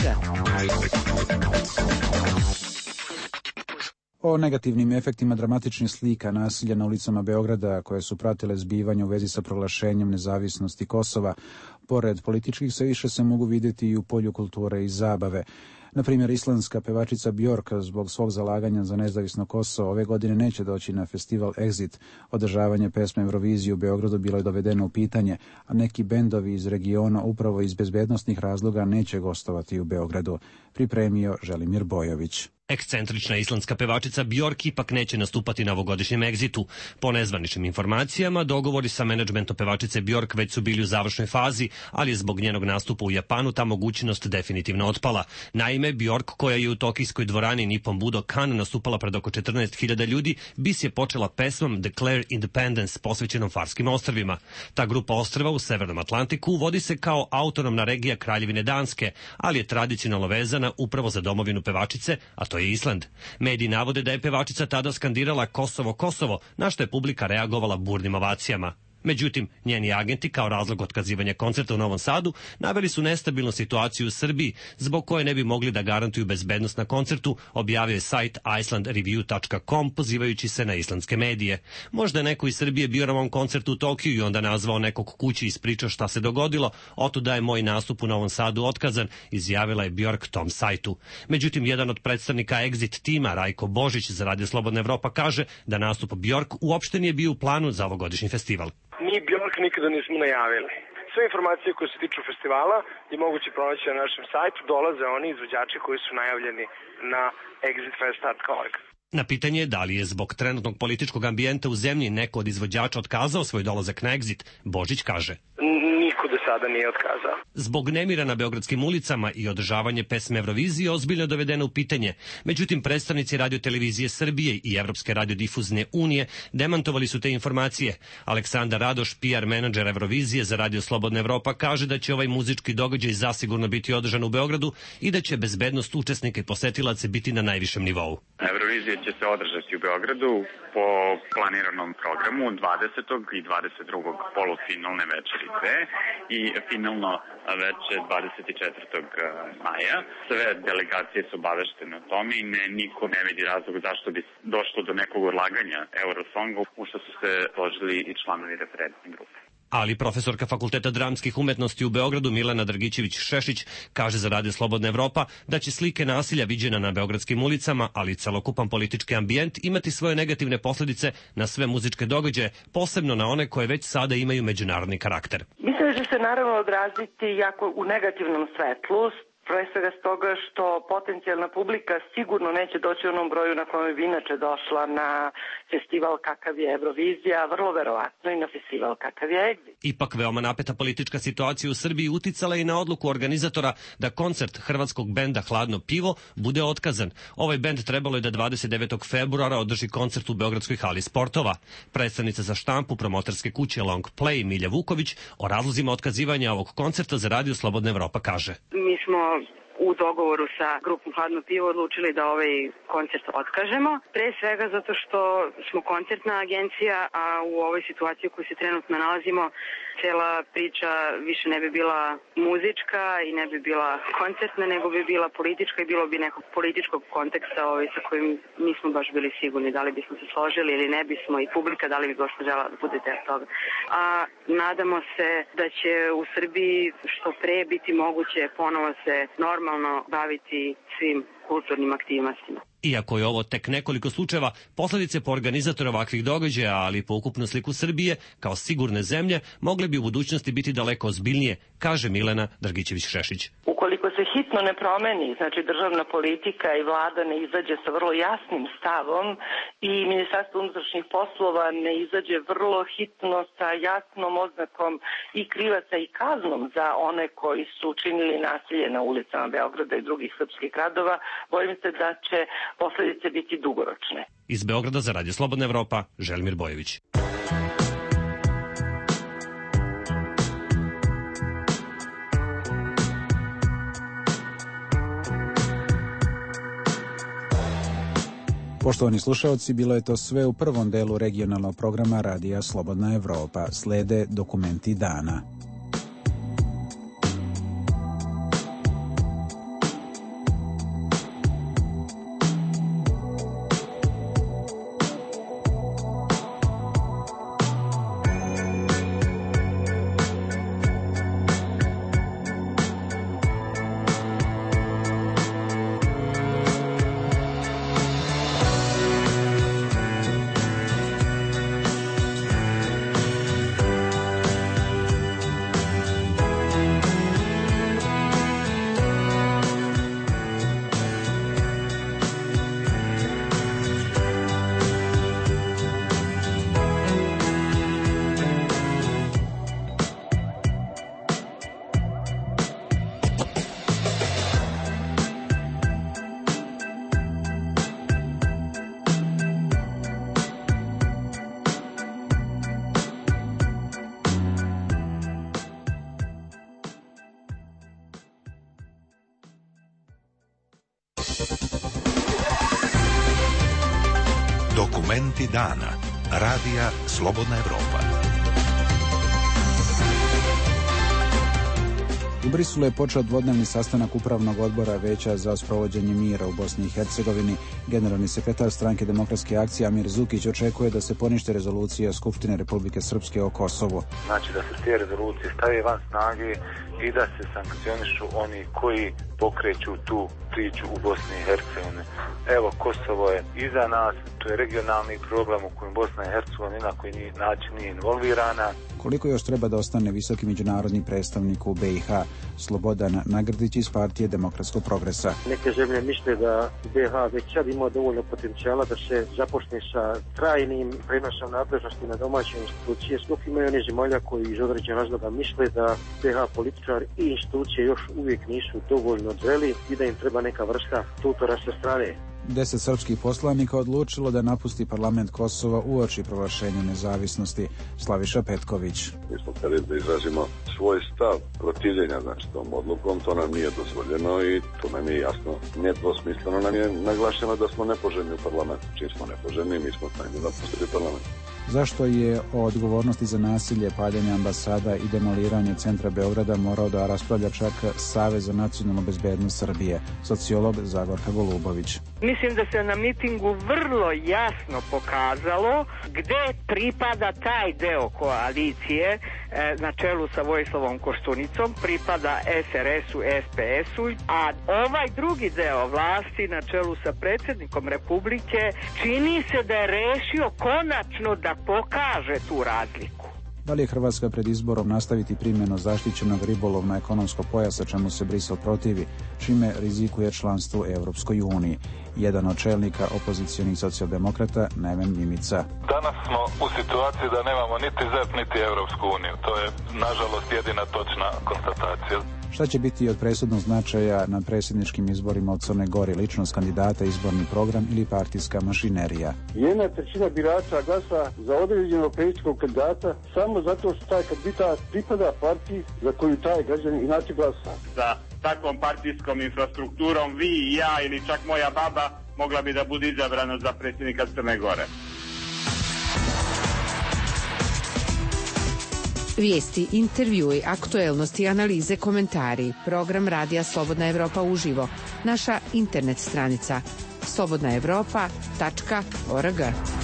O negativnim efektima dramatičnih slika nasilja na ulicama Beograda koje su pratile zbivanje u vezi sa proglašenjem nezavisnosti Kosova, pored političkih sve više se mogu vidjeti i u polju kulture i zabave. Na primjer, islandska pevačica Bjork zbog svog zalaganja za nezavisno Kosovo ove godine neće doći na festival Exit. Održavanje pesme Eurovizije u Beogradu bilo je dovedeno u pitanje, a neki bendovi iz regiona upravo iz bezbednosnih razloga neće gostovati u Beogradu. Pripremio Želimir Bojović. Ekscentrična islandska pevačica Bjork ipak neće nastupati na ovogodišnjem Exitu. Po nezvaničnim informacijama, dogovori sa menadžmentom pevačice Bjork već su bili u završnoj fazi, ali je zbog njenog nastupa u Japanu ta mogućnost definitivno otpala. Naime, Bjork, koja je u tokijskoj dvorani Nippon Budokan nastupala pred oko 14.000 ljudi, bis je počela pesmom Declare Independence posvećenom Farskim ostrvima. Ta grupa ostrva u Severnom Atlantiku vodi se kao autonomna regija Kraljevine Danske, ali je tradicionalno vezana upravo za domovinu pevačice, a to je Island. Mediji navode da je pevačica tada skandirala Kosovo, Kosovo, na što je publika reagovala burnim ovacijama. Međutim, njeni agenti kao razlog otkazivanja koncerta u Novom Sadu naveli su nestabilnu situaciju u Srbiji, zbog koje ne bi mogli da garantuju bezbednost na koncertu, objavio je sajt icelandreview.com pozivajući se na islandske medije. Možda je neko iz Srbije bio na ovom koncertu u Tokiju i onda nazvao nekog kući i ispričao šta se dogodilo, otuda je moj nastup u Novom Sadu otkazan, izjavila je Bjork tom sajtu. Međutim, jedan od predstavnika Exit tima, Rajko Božić za Radio Slobodna Evropa, kaže da nastup Bjork uopšte nije bio u planu za ovogodišnji festival. Mi Bjork nikada nismo najavili. Sve informacije koje se tiču festivala je moguće pronaći na našem sajtu. Dolaze oni izvođači koji su najavljeni na exitfest.org. Na pitanje da li je zbog trenutnog političkog ambijenta u zemlji neko od izvođača otkazao svoj dolazak na Exit, Božić kaže: Niko do sada nije otkazao. Zbog nemira na beogradskim ulicama i održavanje pesme Eurovizije ozbiljno je dovedeno u pitanje. Međutim, predstavnici Radiotelevizije Srbije i Evropske radiodifuzne unije demantovali su te informacije. Aleksandar Radoš, PR menadžer Eurovizije za Radio Slobodna Evropa, kaže da će ovaj muzički događaj zasigurno biti održan u Beogradu i da će bezbednost učesnika i posetilaca biti na najvišem nivou. Eurovizija će se održati u Beogradu po planiranom programu 20. i 22. polufinalne večerice i finalno veče 24. maja. Sve delegacije su obaveštene o tome i niko ne vidi razlog zašto bi došlo do nekog odlaganja Eurosonga, u što su se složili i članovi referentne grupe. Ali profesorka Fakulteta dramskih umetnosti u Beogradu Milena Drgićević-Šešić kaže za Radio Slobodna Evropa da će slike nasilja viđena na beogradskim ulicama, ali i celokupan politički ambijent imati svoje negativne posledice na sve muzičke događaje, posebno na one koje već sada imaju međunarodni karakter. Mislim da će se naravno odraziti jako u negativnom svetlu, pre svega stoga što potencijalna publika sigurno neće doći u onom broju na kojem bi inače došla na festival kakav je Eurovizija, vrlo verovatno i na festival kakav je Exit. Ipak veoma napeta politička situacija u Srbiji uticala i na odluku organizatora da koncert hrvatskog benda Hladno pivo bude otkazan. Ovaj bend trebalo je da 29. februara održi koncert u Beogradskoj hali sportova. Predstavnica za štampu promoterske kuće Long Play Milja Vuković o razlozima otkazivanja ovog koncerta za Radio Slobodna Evropa kaže: Mi smo u dogovoru sa grupom Hladno pivo odlučili da ovaj koncert otkažemo. Pre svega zato što smo koncertna agencija, a u ovoj situaciji u kojoj se trenutno nalazimo, cela priča više ne bi bila muzička i ne bi bila koncertna, nego bi bila politička i bilo bi nekog političkog konteksta sa kojim nismo baš bili sigurni da li bismo se složili ili ne bismo, i publika da li bi baš žela da bude deo toga. A nadamo se da će u Srbiji što pre biti moguće ponovo se normalno baviti svim kulturnim aktivnostima. Iako je ovo tek nekoliko slučajeva, posledice po organizatore ovakvih događaja, ali i po ukupnu sliku Srbije kao sigurne zemlje, mogle bi u budućnosti biti daleko ozbiljnije, kaže Milena Drgićević-Šešić. Ukoliko se hitno ne promeni, znači državna politika i vlada ne izađe sa vrlo jasnim stavom i Ministarstvo unutrašnjih poslova ne izađe vrlo hitno sa jasnom oznakom i krivaca i kaznom za one koji su učinili nasilje na ulicama Beograda i drugih srpskih gradova, bojim se da će posledice biti dugoročne. Iz Beograda za Radio Slobodna Evropa, Želimir Bojović. Poštovani slušalci, bilo je to sve u prvom delu regionalnog programa Radija Slobodna Evropa. Slede dokumenti dana. Dokumenti dana. Radija Slobodna Evropa. U Briselu je počeo dvodnevni sastanak Upravnog odbora Veća za sprovođenje mira u Bosni i Hercegovini. Generalni sekretar stranke Demokratske akcije Amir Zukić očekuje da se ponište rezolucija Skupštine Republike Srpske o Kosovu. Znači da se te rezolucije stave van snage i da se sankcionišu oni koji pokreću tu priču u Bosni i Hercegovini. Evo, Kosovo je iza nas, to je regionalni problem u kojem Bosna i Hercegovina na koji način nije involvirana. Koliko još treba da ostane visoki međunarodni predstavnik u BiH? Slobodan Nagrdić iz Partije Demokratskog progresa. Neke zemlje misle da BiH već sad ima dovoljno potencijala da se započne sa trajnim prenosom nadležnosti na domaće institucije. Dok imaju one zemalja koji iz određenog razloga misle da BiH političari i institucije još uvijek nisu dovoljno zreli i da im treba neka vrsta tutora sa strane. 10 srpskih poslanika odlučilo da napusti parlament Kosova uoči proglašenja nezavisnosti. Slaviša Petković. Mi smo htjeli da izrazimo svoj stav protivljenja, znači tom odlukom, to nam nije dozvoljeno i to nam je jasno. Nedvosmisleno nam je naglašeno da smo nepoželjni u parlamentu. Čim smo nepoželjni, mi smo tajni napustili parlament. Zašto je o odgovornosti za nasilje, paljenje ambasada i demoliranje centra Beograda morao da raspravlja čak Savez za nacionalnu bezbednost Srbije? Sociolog Zagorka Golubović. Mislim da se na mitingu vrlo jasno pokazalo gde pripada taj deo koalicije na čelu sa Vojislavom Koštunicom, pripada SRS-u, SPS-u, a ovaj drugi deo vlasti na čelu sa predsjednikom Republike čini se da je rešio konačno da pokaže tu razliku. Da li je Hrvatska pred izborom nastaviti primjenu zaštićenog ribolovno-ekonomskog pojasa, čemu se Brisel protivi, čime rizikuje članstvo u Europskoj uniji? Jedan od čelnika opozicionih socijaldemokrata, Neven Mimica. Danas smo u situaciji da nemamo niti ZERP, niti Europsku uniju. To je, nažalost, jedina točna konstatacija. Šta će biti od presudnog značaja na predsjedničkim izborima od Crne Gore? Ličnost kandidata, izborni program ili partijska mašinerija? 1/3 birača glasa za određenog predsjedničkog kandidata samo zato što taj kandidat pripada partiji za koju taj građanin inače glasa. Sa takvom partijskom infrastrukturom vi i ja ili čak moja baba mogla bi da bude izabrana za predsjednika Crne Gore. Vijesti, intervjui, aktuelnosti, analize, komentari. Program Radija Slobodna Evropa uživo. Naša internet stranica slobodnaevropa.org.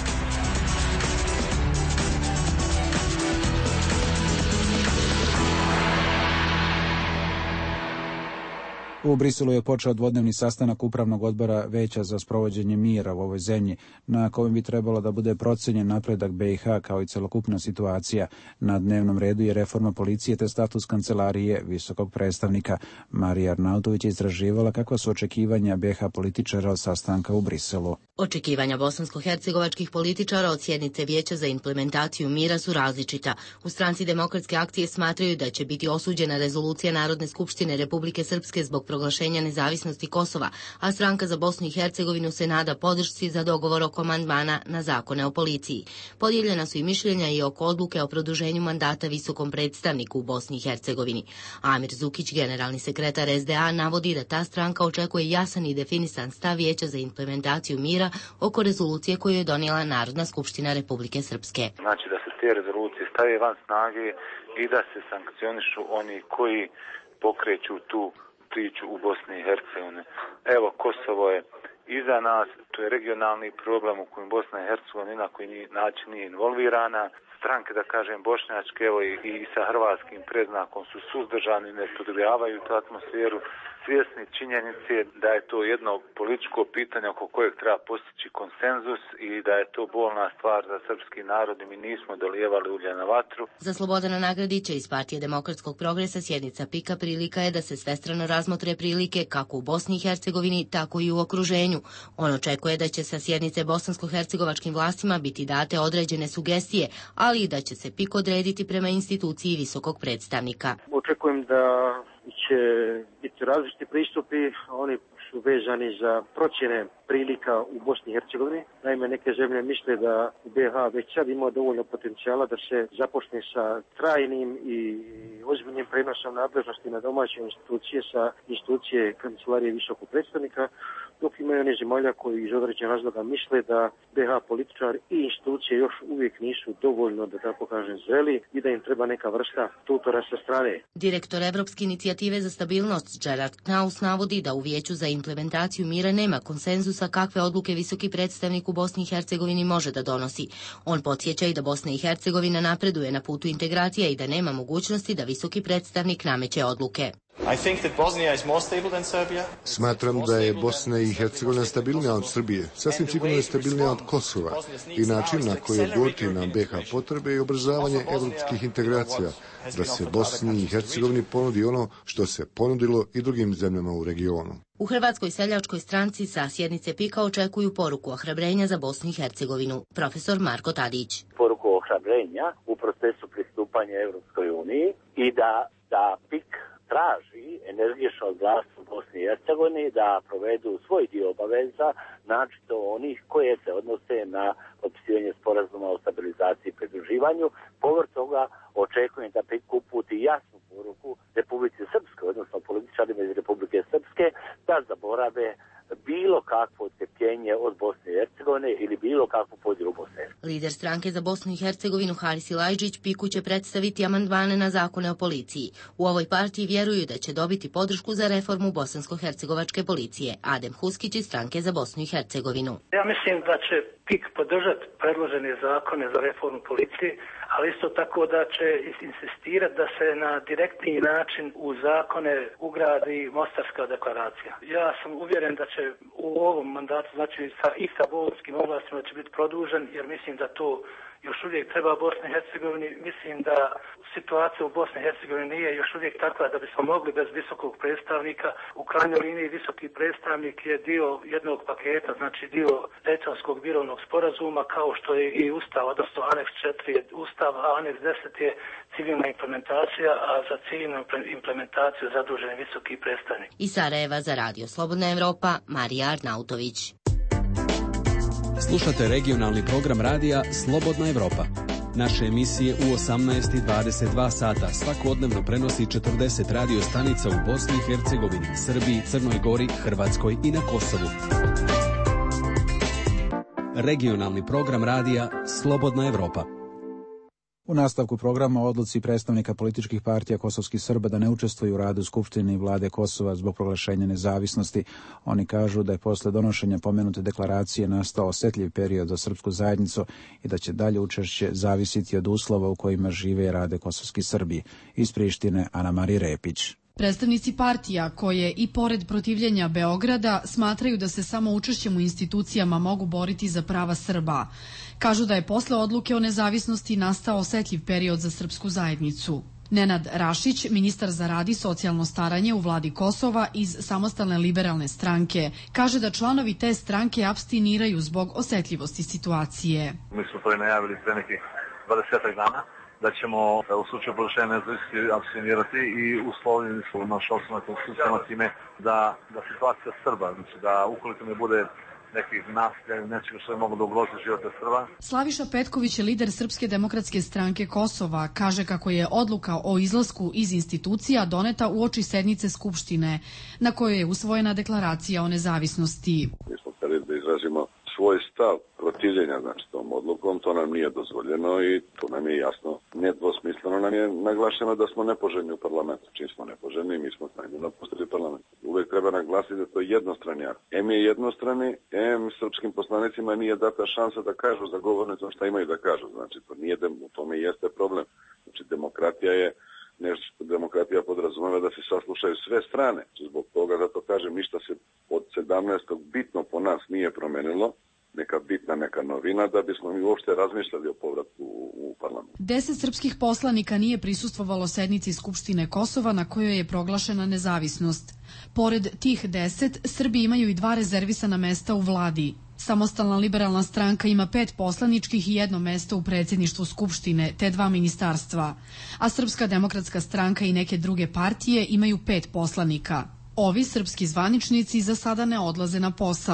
U Briselu je počeo dvodnevni sastanak Upravnog odbora Veća za sprovođenje mira u ovoj zemlji, na kojem bi trebalo da bude procenjen napredak BiH kao i celokupna situacija. Na dnevnom redu je reforma policije te status kancelarije visokog predstavnika. Marija Arnautović je istraživala kakva su očekivanja BiH političara od sastanka u Briselu. Očekivanja bosansko-hercegovačkih političara od sjednice Vijeća za implementaciju mira su različita. U stranci Demokratske akcije smatraju da će biti osuđena rezolucija Narodne skupštine Republike Srpske zbog proglašenja nezavisnosti Kosova, a stranka za Bosnu i Hercegovinu se nada podršci za dogovor oko amandmana na zakone o policiji. Podijeljena su i mišljenja i oko odluke o produženju mandata visokom predstavniku u Bosni i Hercegovini. Amir Zukić, generalni sekretar SDA, navodi da ta stranka očekuje jasan i definisan stav Vijeća za implementaciju mira oko rezolucije koju je donijela Narodna skupština Republike Srpske. Znači da se te rezolucije stave van snage i da se sankcionišu oni koji pokreću tu priču u Bosni i Hercegovini. Evo, Kosovo je iza nas, to je regionalni problem u kojem Bosna i Hercegovina na koji način nije involvirana. Stranke, da kažem, bošnjačke, evo i sa hrvatskim predznakom su suzdržani, ne podgrijavaju tu atmosferu, svjesni činjenice da je to jedno političko pitanje oko kojeg treba postići konsenzus i da je to bolna stvar za srpski narod i mi nismo dolijevali ulje na vatru. Za Slobodana Nagradića iz Partije Demokratskog progresa sjednica PIK-a prilika je da se svestrano razmotre prilike kako u Bosni i Hercegovini, tako i u okruženju. On očekuje da će sa sjednice bosansko-hercegovačkim vlastima biti date određene sugestije, ali i da će se PIK odrediti prema instituciji visokog predstavnika. Očekujem da će biti različiti pristupi, oni su vezani za procjene prilika u Bosni i Hercegovini. Naime, neke zemlje misle da BiH već sad ima dovoljno potencijala da se započne sa trajnim i ozbiljnim prenosom nadležnosti na domaće institucije sa institucije Kancelarije visokog predstavnika, dok ima one zemalja koji iz određenog razloga misle da BH političar i institucije još uvijek nisu dovoljno, da tako kažem, zreli i da im treba neka vrsta tutora sa strane. Direktor Evropske inicijative za stabilnost Gerard Knaus navodi da u Vijeću za implementaciju mira nema konsenzusa kakve odluke visoki predstavnik u Bosni i Hercegovini može da donosi. On podsjeća i da Bosna i Hercegovina napreduje na putu integracije i da nema mogućnosti da visoki predstavnik nameće odluke. Smatram da je Bosna i Hercegovina stabilnija od Srbije. Sasvim sigurno je stabilnija od Kosova. I način na koji odgovoriti na BH potrebe i obrazovanje evropskih integracija, da se Bosni i Hercegovini ponudi ono što se ponudilo i drugim zemljama u regionu. U Hrvatskoj seljačkoj stranci sa sjednice PIK-a očekuju poruku ohrabrenja za Bosnu i Hercegovinu. Profesor Marko Tadić. Poruku ohrabrenja u procesu pristupanja Evropskoj uniji i da PIK traži energično od vlasti u Bosni i Hercegovini da provedu svoj dio obaveza, naročito onih koje se odnose na potpisivanje sporazuma o stabilizaciji i pridruživanju. Povrh toga očekujem da PIK uputi jasnu poruku Republike Srpske, odnosno političarima iz Republike Srpske, da zaborave bilo kakvo odcepljenje od Bosne i Hercegovine ili bilo kakvu podjelu Bosne. Lider stranke za Bosnu i Hercegovinu Haris Ilajđić PIK-u će predstaviti amandmane na zakone o policiji. U ovoj partiji vjeruju da će dobiti podršku za reformu bosansko-hercegovačke policije. Adem Huskić iz stranke za Bosnu i Hercegovinu. Ja mislim da će PIK podržati predložene zakone za reformu policije, ali isto tako da će insistirati da se na direktni način u zakone ugradi Mostarska deklaracija. Ja sam uvjeren da će u ovom mandatu, znači sa bolskim oblastima će biti produžen, jer mislim da to još uvijek treba Bosni i Hercegovini. Mislim da situacija u Bosni i Hercegovini nije još uvijek takva da bismo mogli bez visokog predstavnika. U krajnjoj liniji visoki predstavnik je dio jednog paketa, znači dio Dejtonskog mirovnog sporazuma, kao što je i Ustav, odnosno Aneks 4 je Ustav, a Aneks 10 je civilna implementacija, a za civilnu implementaciju zadužen je visoki predstavnik. Iz Sarajeva za Radio Slobodna Evropa, Marija Arnautović. Slušate regionalni program radija Slobodna Evropa. Naše emisije u 18 i 22 sata svakodnevno prenosi 40 radio stanica u Bosni i Hercegovini, Srbiji, Crnoj Gori, Hrvatskoj i na Kosovu. Regionalni program radija Slobodna Evropa. U nastavku programa o odluci predstavnika političkih partija kosovskih Srba da ne učestvuju u radu Skupštine i vlade Kosova zbog proglašenja nezavisnosti. Oni kažu da je posle donošenja pomenute deklaracije nastao osetljiv period za srpsku zajednicu i da će dalje učešće zavisiti od uslova u kojima žive i rade kosovski Srbi. Iz Prištine Ana Marija Repić. Predstavnici partija koje i pored protivljenja Beograda smatraju da se samo učešćem u institucijama mogu boriti za prava Srba. Kažu da je posle odluke o nezavisnosti nastao osetljiv period za srpsku zajednicu. Nenad Rašić, ministar za rad i socijalno staranje u vladi Kosova iz Samostalne liberalne stranke, kaže da članovi te stranke apstiniraju zbog osetljivosti situacije. Mi smo to najavili pre nekih 20 dana da ćemo u slučaju proglašenja nezavisnosti apstinirati i uslovljeni su naš osnovna konstitucijama time da situacija Srba, znači da ukoliko ne bude nekih nasilja ili nečega što je moglo da ugrozi živote Srba. Slaviša Petković je lider Srpske demokratske stranke Kosova, kaže kako je odluka o izlasku iz institucija doneta uoči sednice Skupštine, na kojoj je usvojena deklaracija o nezavisnosti. Mi smo hteli da izrazimo svoj stav protivljenja, znači tom odlukom, to nam nije dozvoljeno i to nam je jasno, nedvosmisleno nam je naglašeno da smo nepoželjni u parlamentu. Čim smo nepoželjni, mi smo najbolje napustili parlament. Uvek treba naglasiti da to je jednostrani akt. Je jednostrani, srpskim poslanicima nije data šansa da kažu za govornicom šta imaju da kažu. Znači, to nije, u tome jeste problem. Znači, demokratija je nešto što demokratija podrazumeva da se saslušaju sve strane. Zbog toga, zato kažem, ništa se od 17. bitno po nas nije promenilo, neka bitna, neka novina, da bismo mi uopšte razmišljali o povratku u parlament. 10 srpskih poslanika nije prisustvovalo sednici Skupštine Kosova na kojoj je proglašena nezavisnost. Pored tih 10, Srbi imaju i 2 rezervisana mesta u vladi. Samostalna liberalna stranka ima 5 poslaničkih i 1 mesto u predsjedništvu Skupštine, te 2 ministarstva. A Srpska demokratska stranka i neke druge partije imaju 5 poslanika. Ovi srpski zvaničnici za sada ne odlaze na posao.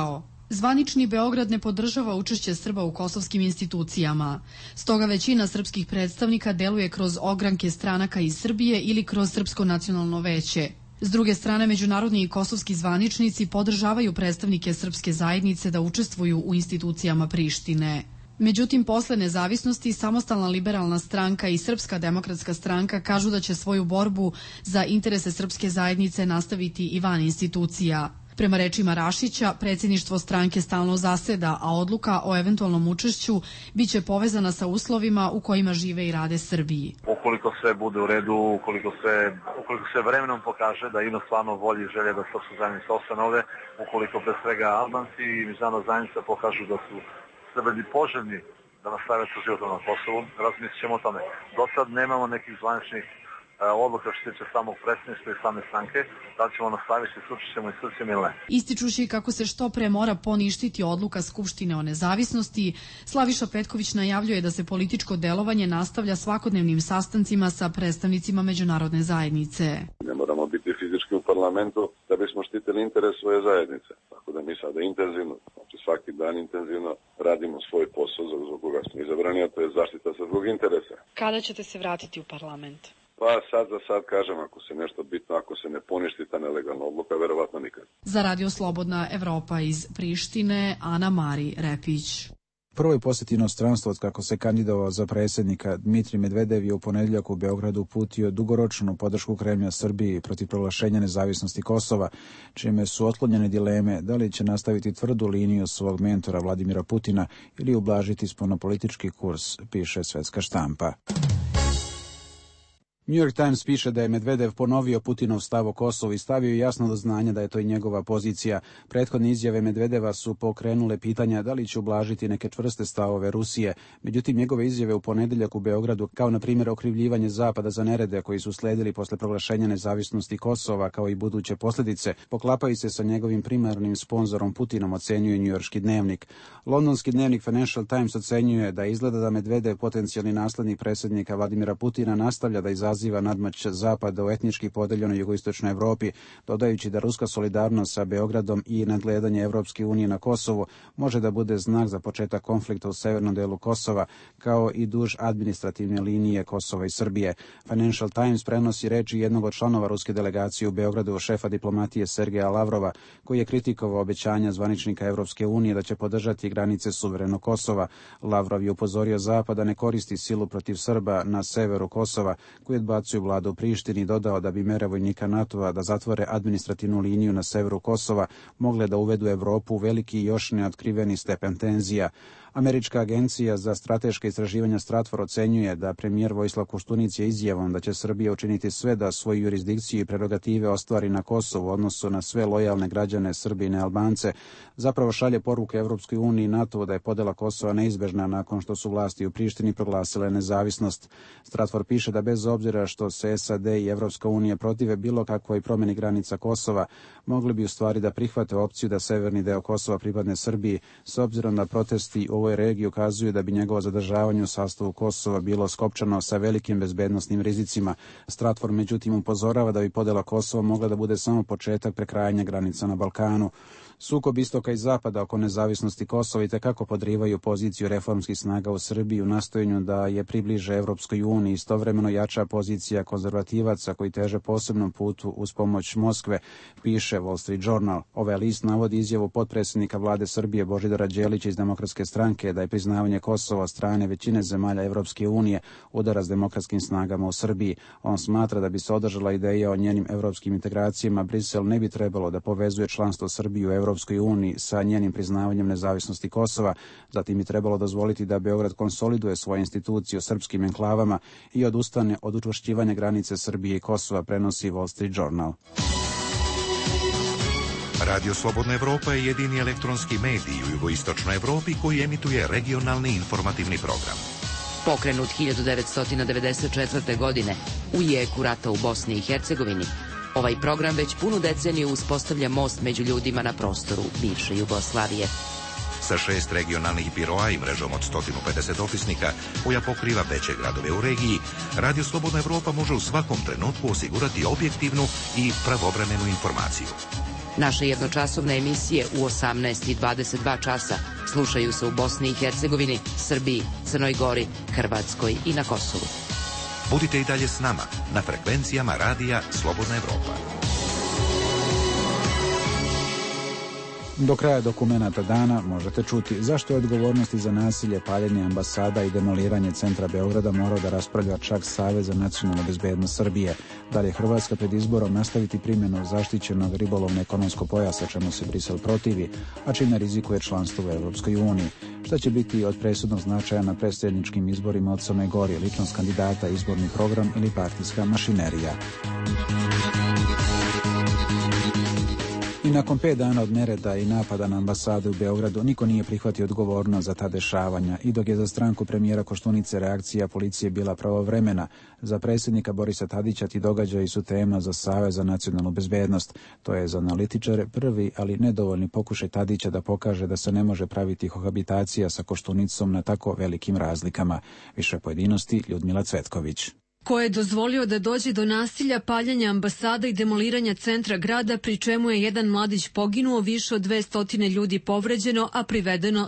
Zvanični Beograd ne podržava učešće Srba u kosovskim institucijama. Stoga većina srpskih predstavnika deluje kroz ogranke stranaka iz Srbije ili kroz Srpsko nacionalno veće. S druge strane, međunarodni i kosovski zvaničnici podržavaju predstavnike srpske zajednice da učestvuju u institucijama Prištine. Međutim, posle nezavisnosti Samostalna liberalna stranka i Srpska demokratska stranka kažu da će svoju borbu za interese srpske zajednice nastaviti i van institucija. Prema rečima Rašića, predsjedništvo stranke stalno zaseda, a odluka o eventualnom učešću biće povezana sa uslovima u kojima žive i rade Srbiji. Ukoliko sve bude u redu, ukoliko se vremenom pokaže da ima stvarno volje i želje da srpska zajednica ostane ovde, ukoliko pre svega Albanci i međunarodna zajednica pokažu da su Srbi poželjni da nastave sa životom na Kosovu, razmislit ćemo o tome. Do sad nemamo nekih zvaničnih odluka što se tiče samog predsjedništva i same stranke, da ćemo nastaviti s učešćem i institucijama ili ne. Ističući kako se što pre mora poništiti odluka Skupštine o nezavisnosti, Slaviša Petković najavljuje da se političko delovanje nastavlja svakodnevnim sastancima sa predstavnicima međunarodne zajednice. Ne moramo biti fizički u parlamentu da bismo štitili interes svoje zajednice. Tako da mi sada intenzivno, znači svaki dan intenzivno radimo svoj posao za koga smo izabrani, a to je zaštita srpskog interesa. Kada ćete se vratiti u parlament? Pa sad za sad kažem, ako se nešto bitno, ako se ne poništi ta nelegalna odluka, verovatno nikad. Za Radio Slobodna Evropa iz Prištine, Ana Mari Repić. Prvo je posjeti inostranstvo od kako se kandidovao za predsjednika. Dmitrij Medvedev je u ponedjeljak u Beogradu uputio dugoročnu podršku Kremlja Srbiji protiv proglašenja nezavisnosti Kosova, čime su otklonjene dileme da li će nastaviti tvrdu liniju svog mentora Vladimira Putina ili ublažiti spoljnopolitički kurs, piše Svetska štampa. New York Times piše da je Medvedev ponovio Putinov stav o Kosovu i stavio jasno do znanja da je to i njegova pozicija. Prethodne izjave Medvedeva su pokrenule pitanja da li će ublažiti neke čvrste stavove Rusije. Međutim, njegove izjave u ponedjeljak u Beogradu, kao na primjer okrivljivanje Zapada za nerede koji su sledili posle proglašenja nezavisnosti Kosova, kao i buduće posljedice, poklapaju se sa njegovim primarnim sponzorom Putinom, ocenjuje njujorški dnevnik. Londonski dnevnik Financial Times ocenjuje da izgleda da Medvedev, potencijalni naslednik predsjednika Vladimira Putina, nastavlja da izaziva nadmać Zapada u etnički podeljenoj jugoistočnoj Evropi, dodajući da ruska solidarnost sa Beogradom i nadgledanje Evropske unije na Kosovu može da bude znak za početak konflikta u severnom delu Kosova, kao i duž administrativne linije Kosova i Srbije. Financial Times prenosi reči jednog od članova ruske delegacije u Beogradu, šefa diplomatije Sergeja Lavrova, koji je kritikovao obećanja zvaničnika Evropske unije da će podržati granice suverenog Kosova. Lavrov je upozorio Zapad da ne koristi silu protiv Srba na severu Kosova, koji odbacuju vladu u Prištini, dodao da bi mere vojnika NATO-a da zatvore administrativnu liniju na severu Kosova mogle da uvedu Evropu u veliki i još neotkriveni stepen tenzija. Američka agencija za strateška istraživanja Stratfor ocenjuje da premijer Vojislav Koštunica je izjavom da će Srbija učiniti sve da svoju jurisdikciju i prerogative ostvari na Kosovu u odnosu na sve lojalne građane Srbije i Albance, zapravo šalje poruke Evropskoj uniji i NATO da je podela Kosova neizbežna nakon što su vlasti u Prištini proglasile nezavisnost. Stratfor piše da bez obzira što se SAD i Evropska unija protive bilo kakvoj promjeni granica Kosova, mogli bi u stvari da prihvate opciju da severni deo Kosova pripadne Srbiji, s obzirom da protesti u ovoj regiji ukazuju da bi njegovo zadržavanje u sastavu Kosova bilo skopčano sa velikim bezbednosnim rizicima. Stratfor međutim upozorava da bi podela Kosova mogla da bude samo početak prekrajanja granica na Balkanu. Sukob istoka i zapada oko nezavisnosti Kosova itekako podrivaju poziciju reformskih snaga u Srbiji u nastojanju da je približe Evropskoj uniji. Istovremeno jača pozicija konzervativaca koji teže posebnom putu uz pomoć Moskve, piše Wall Street Journal. Ovaj list navodi izjavu potpredsjednika vlade Srbije Božidara Đelića iz Demokratske stranke da je priznavanje Kosova od strane većine zemalja Evropske unije udara s demokratskim snagama u Srbiji. On smatra da bi se održala ideja o njenim evropskim integracijama, Brisel ne bi trebalo da povezuje članstvo Srbije u Evropskoj uniji sa njenim priznavanjem nezavisnosti Kosova. Zatim bi trebalo dozvoliti da Beograd konsoliduje svoje institucije u srpskim enklavama i odustane od učvršćivanja granice Srbije i Kosova, prenosi Wall Street Journal. Radio Slobodna Evropa je jedini elektronski medij u jugoistočnoj Evropi koji emituje regionalni informativni program. Pokrenut 1994. godine u jeku rata u Bosni i Hercegovini, ovaj program već punu deceniju uspostavlja most među ljudima na prostoru bivše Jugoslavije. Sa 6 regionalnih biroa i mrežom od 150 dopisnika koja pokriva veće gradove u regiji, Radio Slobodna Evropa može u svakom trenutku osigurati objektivnu i pravovremenu informaciju. Naše jednočasovne emisije u 18:22 časa slušaju se u Bosni i Hercegovini, Srbiji, Crnoj Gori, Hrvatskoj i na Kosovu. Budite i dalje s nama na frekvencijama radija Slobodna Evropa. Do kraja dokumenata dana možete čuti zašto je odgovornosti za nasilje, paljenje ambasada i demoliranje centra Beograda morao da raspravlja čak Savez za nacionalnu bezbednost Srbije. Da li je Hrvatska pred izborom nastaviti primjenu zaštićenog ribolovno-ekonomskog pojasa, čemu se Brisel protivi, a čime rizikuje članstvo u Evropskoj uniji? Šta će biti od presudnog značaja na predsjedničkim izborima od Crne Gore, ličnost kandidata, izborni program ili partijska mašinerija? I nakon 5 dana od nereda i napada na ambasade u Beogradu, niko nije prihvatio odgovornost za ta dešavanja i dok je za stranku premijera Koštunice reakcija policije bila pravovremena, za predsjednika Borisa Tadića ti događaji su tema za Savez za nacionalnu bezbednost. To je za analitičare prvi, ali nedovoljni pokušaj Tadića da pokaže da se ne može praviti kohabitacija sa Koštunicom na tako velikim razlikama. Više pojedinosti Ljudmila Cvetković. Ko je dozvolio da dođe do nasilja, paljenja ambasada i demoliranja centra grada, pri čemu je jedan mladić poginuo, više od 200 ljudi povređeno, a privedeno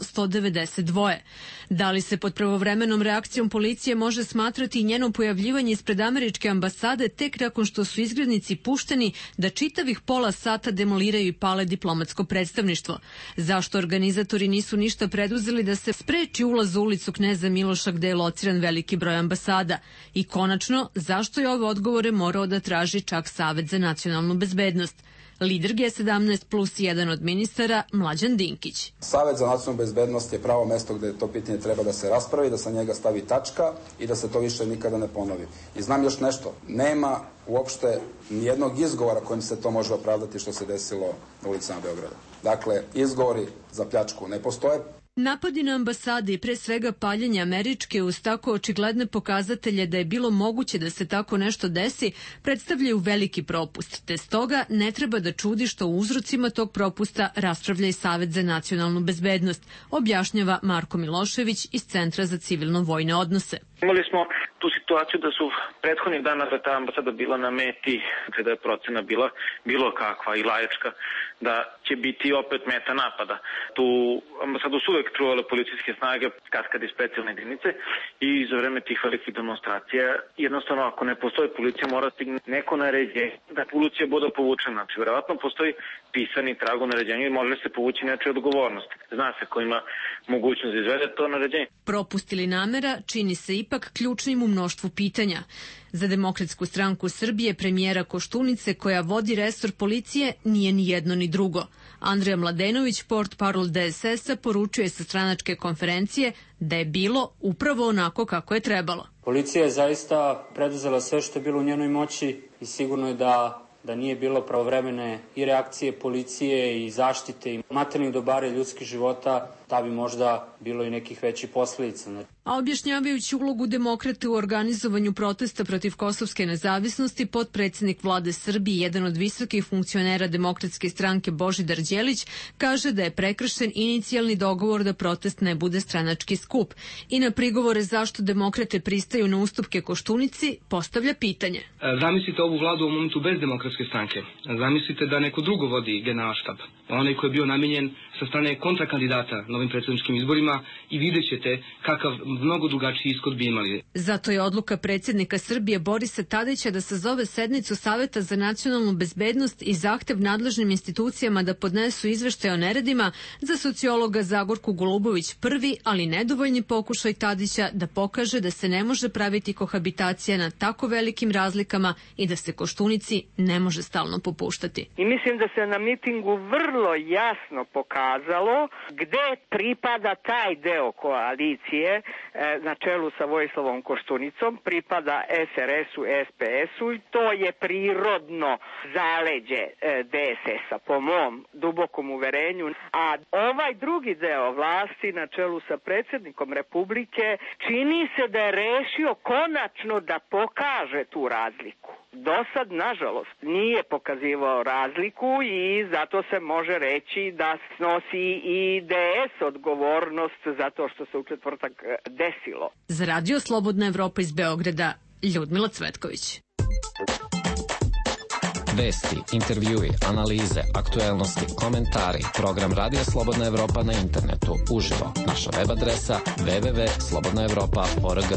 192. Da li se pod pravovremenom reakcijom policije može smatrati njeno pojavljivanje ispred američke ambasade tek nakon što su izgrednici pušteni da čitavih pola sata demoliraju i pale diplomatsko predstavništvo? Zašto organizatori nisu ništa preduzeli da se spreči ulaz u ulicu Kneza Miloša gde je lociran veliki broj ambasada? I konačno, zašto je ove odgovore morao da traži čak Savet za nacionalnu bezbednost? Lider G17 plus jedan od ministara, Mlađan Dinkić. Savet za nacionalnu bezbednost je pravo mesto gde to pitanje treba da se raspravi, da se njega stavi tačka i da se to više nikada ne ponovi. I znam još nešto, nema uopšte nijednog izgovora kojim se to može opravdati što se desilo na ulicama Beograda. Dakle, izgovori za pljačku ne postoje. Napadi na ambasade i pre svega paljenje američke uz tako očigledne pokazatelje da je bilo moguće da se tako nešto desi predstavljaju veliki propust, te stoga ne treba da čudi što u uzrocima tog propusta raspravlja i Savet za nacionalnu bezbednost, objašnjava Marko Milošević iz Centra za civilno-vojne odnose. Imali smo tu situaciju da su prethodnih dana da ta ambasada bila na meti, kada je procena bila bilo kakva i lajačka, da će biti opet meta napada. Tu ambasadu su uvek čuvale policijske snage, kaskade i specijalne jedinice i za vreme tih velikih demonstracija jednostavno ako ne postoji policija mora stigne neko naređenje da policija bude povučena. Znači, verovatno postoji pisani trag o naređenju i može se povući nečija odgovornost. Zna se ko ima mogućnost da izvede to naređenje. Propust ili namera čini se ipak ključnim u mnoštvu pitanja. Za Demokratsku stranku Srbije premijera Koštunice, koja vodi resor policije, nije ni jedno ni drugo. Andrija Mladenović, portparol DSS-a, poručuje sa stranačke konferencije da je bilo upravo onako kako je trebalo. Policija je zaista preduzela sve što je bilo u njenoj moći i sigurno je da nije bilo pravovremene i reakcije policije i zaštite i materijalnih dobara i ljudskih života, da bi možda bilo i nekih većih posledica. A objašnjavajući ulogu demokrate u organizovanju protesta protiv kosovske nezavisnosti, potpredsednik vlade Srbije, jedan od visokih funkcionera Demokratske stranke Božidar Đelić, kaže da je prekršen inicijalni dogovor da protest ne bude stranački skup. I na prigovore zašto demokrate pristaju na ustupke Koštunici, postavlja pitanje. Zamislite ovu vladu u momentu bez Demokratske stranke. Zamislite da neko drugo vodi generalštab. Onaj koji je bio namenjen sa strane kontrakandidata na ovim predsjedničkim izborima i vidjet ćete kakav mnogo drugačiji ishod bi imali. Zato je odluka predsjednika Srbije Borisa Tadića da sazove sednicu Saveta za nacionalnu bezbednost i zahtev nadležnim institucijama da podnesu izveštaj o neredima za sociologa Zagorku Golubović prvi, ali nedovoljni pokušaj Tadića da pokaže da se ne može praviti kohabitacija na tako velikim razlikama i da se Koštunici ne može stalno popuštati. I mislim da se na mitingu vrlo jasno pokazalo gde pripada taj deo koalicije na čelu sa Vojislavom Koštunicom, pripada SRS-u, SPS-u i to je prirodno zaleđe DSS-a po mom dubokom uverenju. A ovaj drugi deo vlasti na čelu sa predsjednikom Republike čini se da je rešio konačno da pokaže tu razliku. Do sad, nažalost, nije pokazivao razliku i zato se može reći da snosi i DS odgovornost zato što se u četvrtak desilo. Za Radio Slobodna Evropa iz Beograda, Ljudmila Cvetković. Vesti, intervjui, analize, aktuelnosti, komentari. Program Radija Slobodna Evropa na internetu. Uživo. Naša web adresa www.slobodnaevropa.org.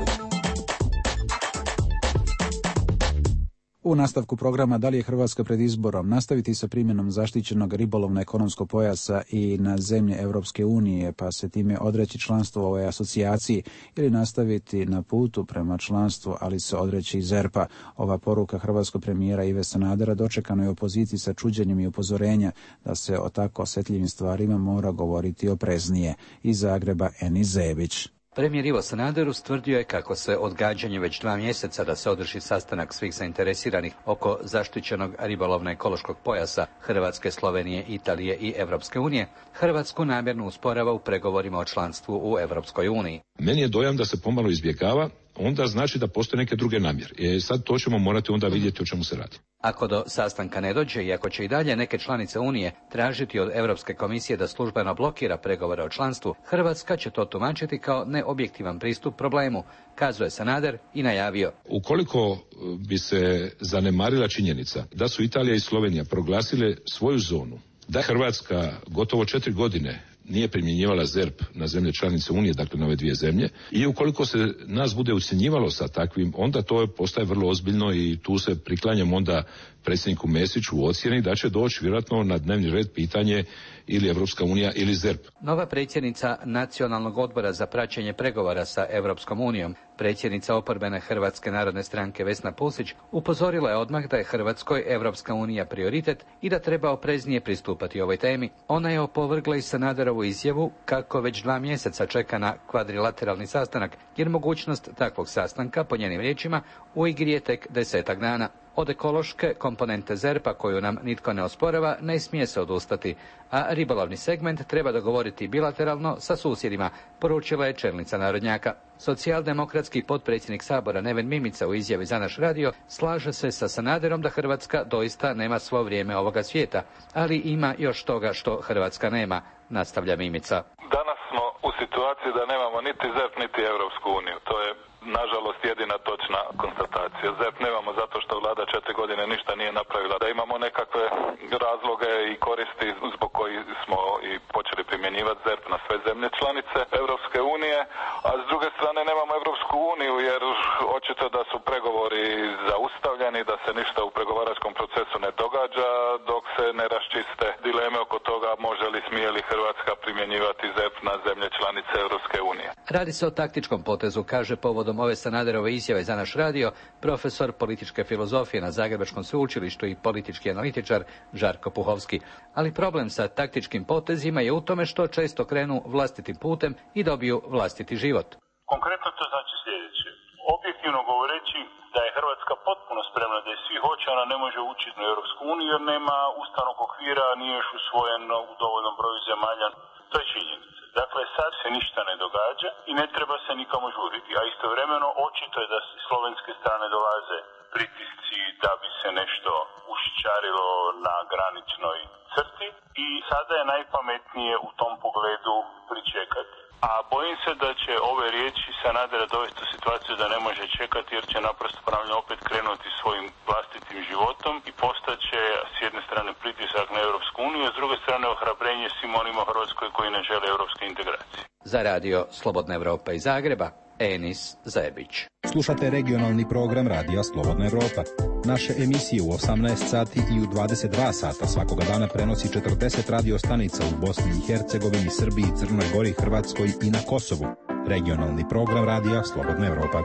U nastavku programa Da li je Hrvatska pred izborom nastaviti sa primjenom zaštićenog ribolovno-ekonomskog pojasa i na zemlje Europske unije, pa se time odreći članstvo u ovoj asocijaciji, ili nastaviti na putu prema članstvu, ali se odreći i ZERP-a. Ova poruka hrvatskog premijera Ive Sanadera dočekano je u opoziciji sa čuđenjem i upozorenja da se o tako osjetljivim stvarima mora govoriti opreznije. Iz Zagreba Eni Zebić. Premijer Ivo Sanader ustvrdio je kako se odgađanje već 2 mjeseca da se održi sastanak svih zainteresiranih oko zaštićenog ribolovno-ekološkog pojasa Hrvatske, Slovenije, Italije i Europske unije Hrvatsku namjerno usporava u pregovorima o članstvu u Europskoj uniji. Meni je dojam da se pomalo izbjegava, onda znači da postoje neke druge namjere. Sad to ćemo morati onda vidjeti o čemu se radi. Ako do sastanka ne dođe i ako će i dalje neke članice Unije tražiti od Europske komisije da službeno blokira pregovore o članstvu, Hrvatska će to tumačiti kao neobjektivan pristup problemu, kazuje Sanader i najavio. Ukoliko bi se zanemarila činjenica da su Italija i Slovenija proglasile svoju zonu, da Hrvatska gotovo 4 godine nije primjenjivala ZERP na zemlje članice Unije, dakle na ove 2 zemlje, i ukoliko se nas bude ucjenjivalo sa takvim, onda to postaje vrlo ozbiljno i tu se priklanjam onda predsjedniku Mesiću u ocjeni da će doći vjerojatno na dnevni red pitanje ili Europska unija ili ZERP. Nova predsjednica Nacionalnog odbora za praćenje pregovora sa Europskom unijom, predsjednica oporbene Hrvatske narodne stranke Vesna Pusić, upozorila je odmah da je Hrvatskoj Europska unija prioritet i da treba opreznije pristupati ovoj temi. Ona je opovrgla i Sanaderovu izjavu kako već 2 mjeseca čeka na kvadrilateralni sastanak, jer mogućnost takvog sastanka, po njenim riječima, u igri je tek 10-ak dana. Od ekološke komponente ZERP-a koju nam nitko ne osporava ne smije se odustati, a ribolovni segment treba dogovoriti bilateralno sa susjedima, poručila je čelnica narodnjaka. Socijaldemokratski potpredsjednik Sabora Neven Mimica u izjavi za naš radio slaže se sa Sanaderom da Hrvatska doista nema svo vrijeme ovoga svijeta, ali ima još toga što Hrvatska nema, nastavlja Mimica. Danas smo u situaciji da nemamo niti ZERP niti Europsku uniju. To je nažalost jedina točna konstatacija. ZERP nemamo zato što vlada 4 godine ništa nije napravila. Da imamo nekakve razloge i koristi zbog kojih smo i počeli primjenjivati ZERP na sve zemlje članice Europske unije, a s druge strane nemamo Europsku uniju jer očito da su pregovori zaustavljeni, da se ništa u pregovaračkom procesu ne događa dok se ne raščiste dileme oko toga može li, smije li Hrvatska primjenjivati ZERP na zemlje članice Europske unije. Radi se o taktičkom potezu, kaže povodom ove Sanaderove izjave za naš radio profesor političke filozofije na Zagrebačkom sveučilištu i politički analitičar Žarko Puhovski. Ali problem sa taktičkim potezima je u tome što često krenu vlastitim putem i dobiju vlastiti život. Konkretno to znači sljedeće. Objektivno govoreći da je Hrvatska potpuno spremna, da je svi hoće, ona ne može ući u Europsku uniju jer nema ustavnog okvira, nije još usvojen u dovoljnom broju zemalja. To je činjenica. Dakle, sad se ništa ne događa i ne treba se nikamo žuriti, a istovremeno očito je da s slovenske strane dolaze pritisci da bi se nešto ušićarilo na graničnoj crti i sada je najpametnije u tom pogledu pričekati. A bojim se da će ove riječi Sanadera dovesti u situaciju da ne može čekati jer će naprosto pravljeno opet krenuti svojim vlastitim životom i postaće s jedne strane pritisak na Europsku uniju, a s druge strane ohrabrenje svim onima u Hrvatskoj koji ne žele europske integracije. Za radio Slobodna Evropa iz Zagreba, Enis Zebić. Slušate regionalni program Radija Slobodna Evropa. Naše emisije u 18 sati i u 22 sata svakoga dana prenosi 40 radio stanica u Bosni i Hercegovini, Srbiji, Crnoj Gori, Hrvatskoj i na Kosovu. Regionalni program Radija Slobodna Evropa.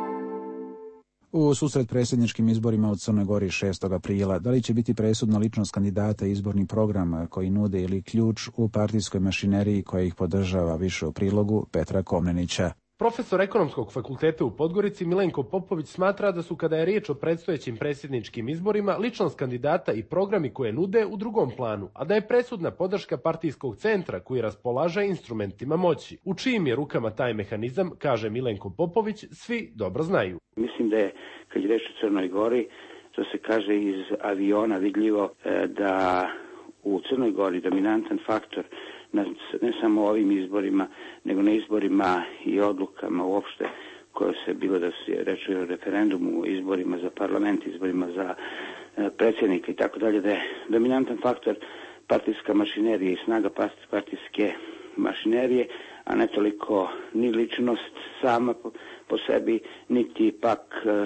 U susret predsjedničkim izborima u Crnoj Gori 6. aprila, da li će biti presudna ličnost kandidata i izborni program koji nude ili ključ u partijskoj mašineriji koja ih podržava, više u prilogu Petra Komnenića. Profesor Ekonomskog fakulteta u Podgorici Milenko Popović smatra da su, kada je riječ o predstojećim predsjedničkim izborima, ličnost kandidata i programi koje nude u drugom planu, a da je presudna podrška partijskog centra koji raspolaže instrumentima moći. U čijim je rukama taj mehanizam, kaže Milenko Popović, svi dobro znaju. Mislim da je, kad je riječ o Crnoj Gori, to se kaže iz aviona vidljivo da u Crnoj Gori dominantan faktor ne samo ovim izborima, nego na izborima i odlukama uopšte koje se bilo da se reče o referendumu, izborima za parlament, izborima za predsjednika i tako dalje, da je dominantan faktor partijska mašinerija i snaga partijske mašinerije, a ne toliko ni ličnost sama po sebi, niti pak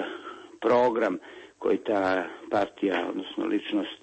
program koji ta partija, odnosno ličnost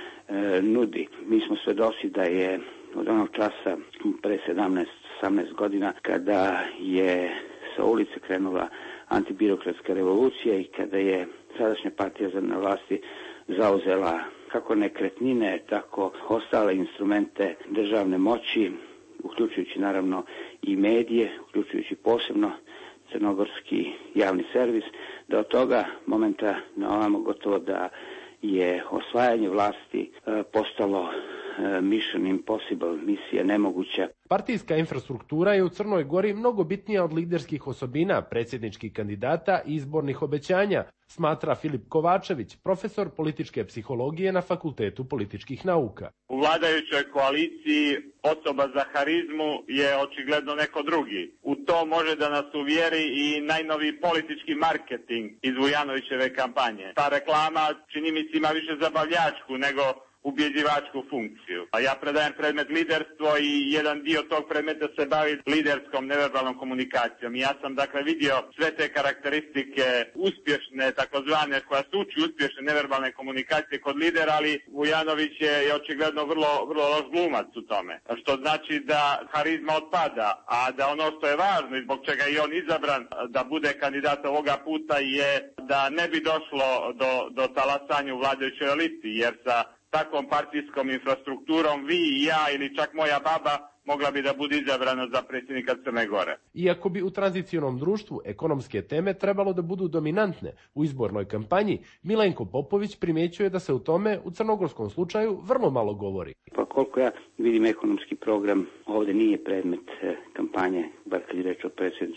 nudi. Mi smo svedoci da je od onog časa pre 17-18 godina, kada je sa ulice krenula antibirokratska revolucija i kada je sadašnja partija na vlasti zauzela kako nekretnine, tako ostale instrumente državne moći, uključujući naravno i medije, uključujući posebno crnogorski javni servis, da od toga momenta na ovamo gotovo da je osvajanje vlasti postalo mission impossible, misija nemoguća. Partijska infrastruktura je u Crnoj Gori mnogo bitnija od liderskih osobina, predsjedničkih kandidata i izbornih obećanja, smatra Filip Kovačević, profesor političke psihologije na Fakultetu političkih nauka. U vladajućoj koaliciji osoba za harizmu je očigledno neko drugi. U to može da nas uvjeri i najnoviji politički marketing iz Vujanovićeve kampanje. Ta reklama čini mi se ima više zabavljačku nego ubjeđivačku funkciju. A ja predajem predmet liderstvo i jedan dio tog predmeta se bavi liderskom neverbalnom komunikacijom. I ja sam dakle vidio sve te karakteristike uspješne, takozvane, koja se uči uspješne neverbalne komunikacije kod lidera, ali Vujanović je očigledno vrlo loš glumac u tome. Što znači da harizma otpada, a da ono što je važno i zbog čega je on izabran da bude kandidat ovoga puta je da ne bi došlo do talasanja u vladajućoj eliti, jer sa takvom partijskom infrastrukturom vi i ja ili čak moja baba mogla bi da bude izabrana za predsjednika Crne Gore. Iako bi u tranzicionom društvu ekonomske teme trebalo da budu dominantne u izbornoj kampanji, Milenko Popović primjećuje da se u tome u crnogorskom slučaju vrlo malo govori. Pa koliko ja vidim, ekonomski program ovdje nije predmet kampanje, bar kad je reč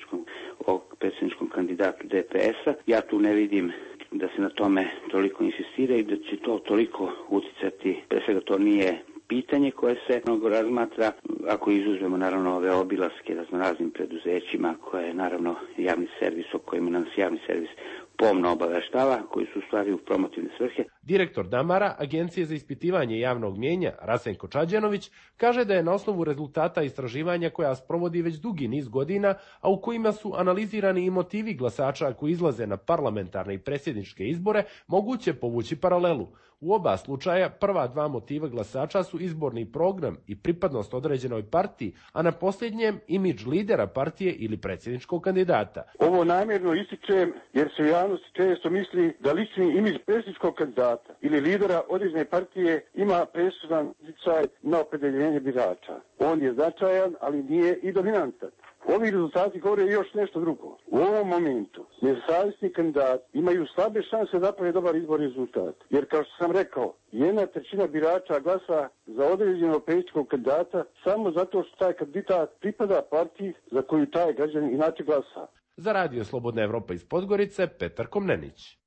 o predsjedničkom kandidatu DPS-a. Ja tu ne vidim da se na tome toliko insistira i da će to toliko uticati. Pre svega to nije pitanje koje se mnogo razmatra, ako izuzmemo naravno ove obilaske raznoraznim preduzećima koje je naravno javni servis, o kojima nas javni servis pomno obaveštava, koji su u stvari u promotivne svrhe. Direktor Damara, Agencije za ispitivanje javnog mnijenja, Rasenko Čađanović, kaže da je na osnovu rezultata istraživanja koja sprovodi već dugi niz godina, a u kojima su analizirani i motivi glasača koji izlaze na parlamentarne i predsjedničke izbore, moguće povući paralelu. U oba slučaja prva dva motiva glasača su izborni program i pripadnost određenoj partiji, a na posljednjem imidž lidera partije ili predsjedničkog kandidata. Ovo namjerno ističem jer se u javnosti često misli da lični imidž predsjedničkog kandidata ili lidera određene partije ima presudan utjecaj na opredeljenje birača. On je značajan, ali nije i dominantan. Ovi rezultati govore još nešto drugo. U ovom momentu nezavisni kandidati imaju slabe šanse da naprave dobar izborni rezultat. Jer kao što sam rekao, 1/3 birača glasa za određenog predsjedničkog kandidata samo zato što taj kandidat pripada partiji za koju taj građanin inače glasa. Za Radio Slobodna Evropa iz Podgorice, Petar Komnenić.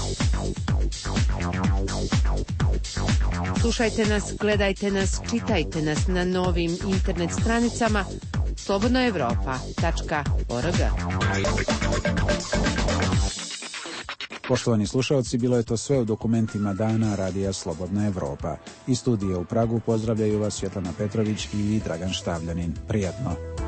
Slušajte nas, gledajte nas, čitajte nas na novim internet stranicama slobodnaevropa.org. Poštovani slušalci, bilo je to sve u dokumentima dana Radija Slobodna Evropa. Iz studija u Pragu pozdravljaju vas Svjetlana Petrović i Dragan Štavljanin. Prijatno.